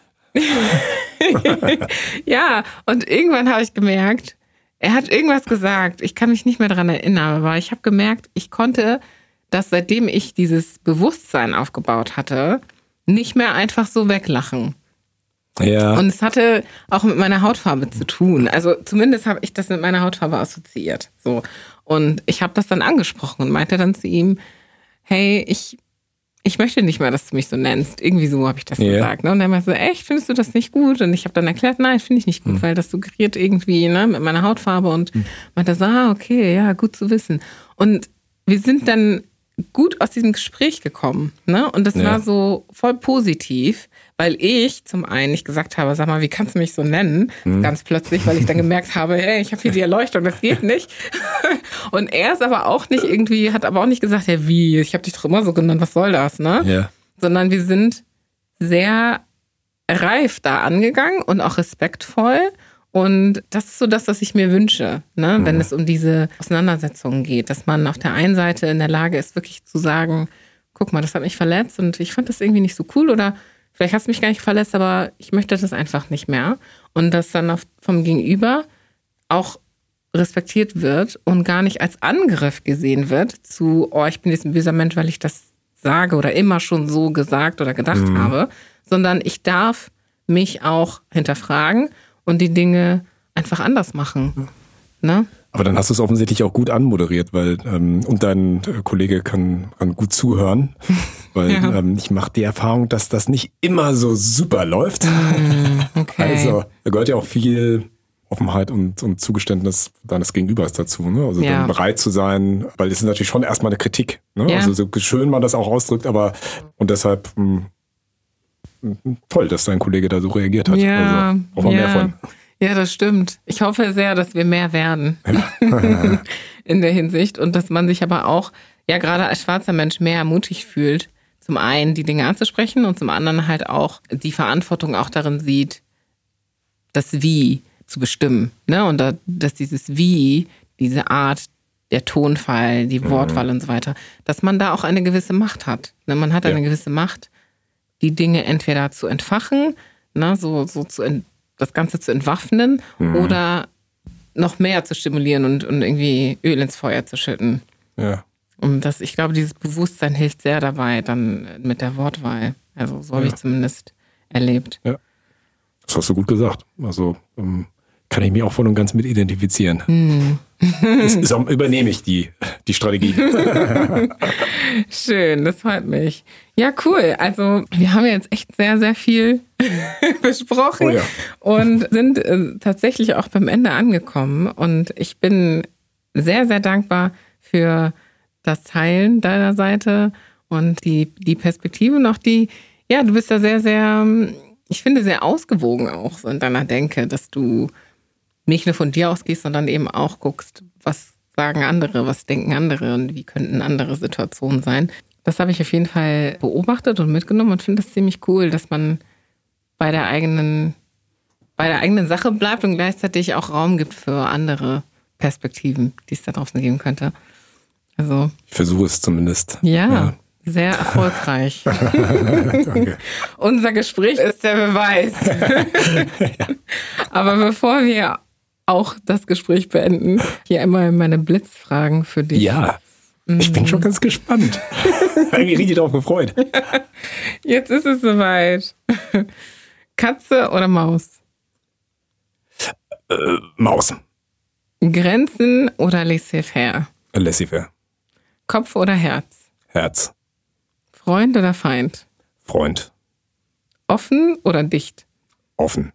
Ja, und irgendwann habe ich gemerkt, er hat irgendwas gesagt, ich kann mich nicht mehr daran erinnern, aber ich habe gemerkt, ich konnte das, seitdem ich dieses Bewusstsein aufgebaut hatte, nicht mehr einfach so weglachen. Ja. Und es hatte auch mit meiner Hautfarbe zu tun. Also zumindest habe ich das mit meiner Hautfarbe assoziiert. So. Und ich habe das dann angesprochen und meinte dann zu ihm, hey, ich möchte nicht mehr, dass du mich so nennst. Irgendwie so habe ich das gesagt. Ne? Und er meinte so, echt, findest du das nicht gut? Und ich habe dann erklärt, nein, finde ich nicht gut, weil das suggeriert irgendwie, ne, mit meiner Hautfarbe. Und meinte so, okay, ja, gut zu wissen. Und wir sind dann gut aus diesem Gespräch gekommen. Ne? Und das war so voll positiv, weil ich zum einen nicht gesagt habe, sag mal, wie kannst du mich so nennen? Ganz plötzlich, weil ich dann gemerkt habe, hey, ich habe hier die Erleuchtung, das geht nicht. Und er ist aber auch nicht irgendwie, hat aber auch nicht gesagt, ja wie, ich habe dich doch immer so genannt, was soll das, ne? Ja. Sondern wir sind sehr reif da angegangen und auch respektvoll. Und das ist so das, was ich mir wünsche, ne? Wenn es um diese Auseinandersetzungen geht, dass man auf der einen Seite in der Lage ist, wirklich zu sagen, guck mal, das hat mich verletzt und ich fand das irgendwie nicht so cool oder vielleicht hast du mich gar nicht verletzt, aber ich möchte das einfach nicht mehr. Und dass dann vom Gegenüber auch respektiert wird und gar nicht als Angriff gesehen wird zu, oh, ich bin jetzt ein böser Mensch, weil ich das sage oder immer schon so gesagt oder gedacht habe, sondern ich darf mich auch hinterfragen und die Dinge einfach anders machen. Ne? Aber dann hast du es offensichtlich auch gut anmoderiert, weil und dein Kollege kann gut zuhören, weil ich mache die Erfahrung, dass das nicht immer so super läuft. Okay. Also da gehört ja auch viel Offenheit und Zugeständnis deines Gegenübers dazu. Ne? Also dann bereit zu sein, weil es ist natürlich schon erstmal eine Kritik. Ne? Ja. Also so schön man das auch ausdrückt, aber und deshalb toll, dass dein Kollege da so reagiert hat. Ja, also brauchen wir mehr von. Ja, das stimmt. Ich hoffe sehr, dass wir mehr werden in der Hinsicht und dass man sich aber auch, ja gerade als schwarzer Mensch mehr ermutigt fühlt, zum einen die Dinge anzusprechen und zum anderen halt auch die Verantwortung auch darin sieht, das Wie zu bestimmen. Ne? Und dass dieses Wie, diese Art, der Tonfall, die Wortwahl und so weiter, dass man da auch eine gewisse Macht hat. Ne? Man hat eine gewisse Macht, die Dinge entweder zu entfachen, ne? Das Ganze zu entwaffnen oder noch mehr zu stimulieren und irgendwie Öl ins Feuer zu schütten. Ja. Und ich glaube, dieses Bewusstsein hilft sehr dabei, dann mit der Wortwahl. Also so habe ich zumindest erlebt. Ja. Das hast du gut gesagt. Also kann ich mich auch voll und ganz mit identifizieren. Übernehme ich die Strategie. Schön, das freut mich. Ja, cool. Also wir haben jetzt echt sehr, sehr viel besprochen und sind tatsächlich auch beim Ende angekommen. Und ich bin sehr, sehr dankbar für das Teilen deiner Seite und die Perspektive und auch du bist da sehr, sehr, ich finde, sehr ausgewogen auch so in deiner Denke, dass du nicht nur von dir ausgehst, sondern eben auch guckst, was sagen andere, was denken andere und wie könnten andere Situationen sein. Das habe ich auf jeden Fall beobachtet und mitgenommen und finde das ziemlich cool, dass man bei der eigenen Sache bleibt und gleichzeitig auch Raum gibt für andere Perspektiven, die es da draußen geben könnte. Also ich versuche es zumindest. Ja. Sehr erfolgreich. Danke. Unser Gespräch ist der Beweis. Aber bevor wir auch das Gespräch beenden, hier einmal meine Blitzfragen für dich. Ja, ich bin schon ganz gespannt. Eigentlich richtig drauf gefreut. Jetzt ist es soweit. Katze oder Maus? Maus. Grenzen oder laissez-faire? Laissez-faire. Kopf oder Herz? Herz. Freund oder Feind? Freund. Offen oder dicht? Offen.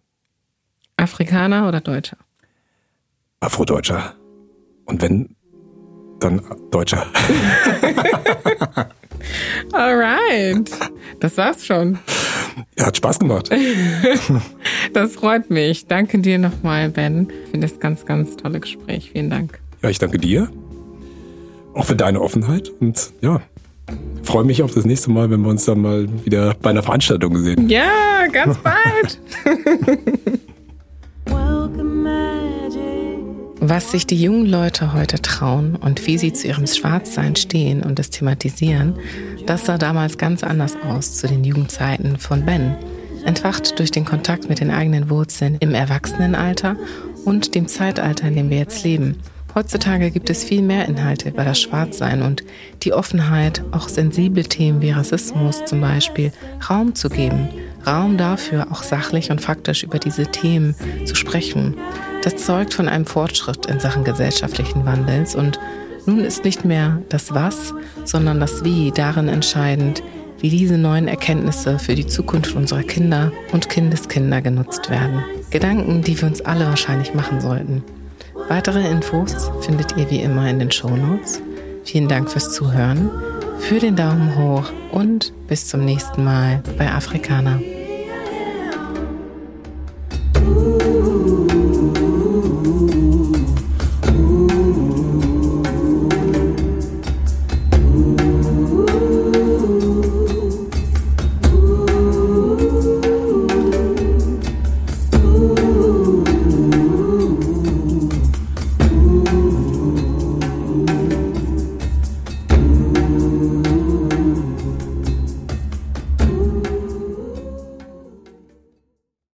Afrikaner oder Deutscher? Afrodeutscher. Und wenn dann Deutscher. Alright. Das war's schon. Ja, hat Spaß gemacht. Das freut mich. Danke dir nochmal, Ben, für das ganz, ganz tolle Gespräch. Vielen Dank. Ja, ich danke dir. Auch für deine Offenheit. Und ja, freue mich auf das nächste Mal, wenn wir uns dann mal wieder bei einer Veranstaltung sehen. Ja, ganz bald. Was sich die jungen Leute heute trauen und wie sie zu ihrem Schwarzsein stehen und es thematisieren, das sah damals ganz anders aus zu den Jugendzeiten von Ben. Entfacht durch den Kontakt mit den eigenen Wurzeln im Erwachsenenalter und dem Zeitalter, in dem wir jetzt leben. Heutzutage gibt es viel mehr Inhalte über das Schwarzsein und die Offenheit, auch sensible Themen wie Rassismus zum Beispiel, Raum zu geben. Raum dafür, auch sachlich und faktisch über diese Themen zu sprechen. Das zeugt von einem Fortschritt in Sachen gesellschaftlichen Wandels und nun ist nicht mehr das Was, sondern das Wie darin entscheidend, wie diese neuen Erkenntnisse für die Zukunft unserer Kinder und Kindeskinder genutzt werden. Gedanken, die wir uns alle wahrscheinlich machen sollten. Weitere Infos findet ihr wie immer in den Shownotes. Vielen Dank fürs Zuhören, für den Daumen hoch und bis zum nächsten Mal bei Afrikaner.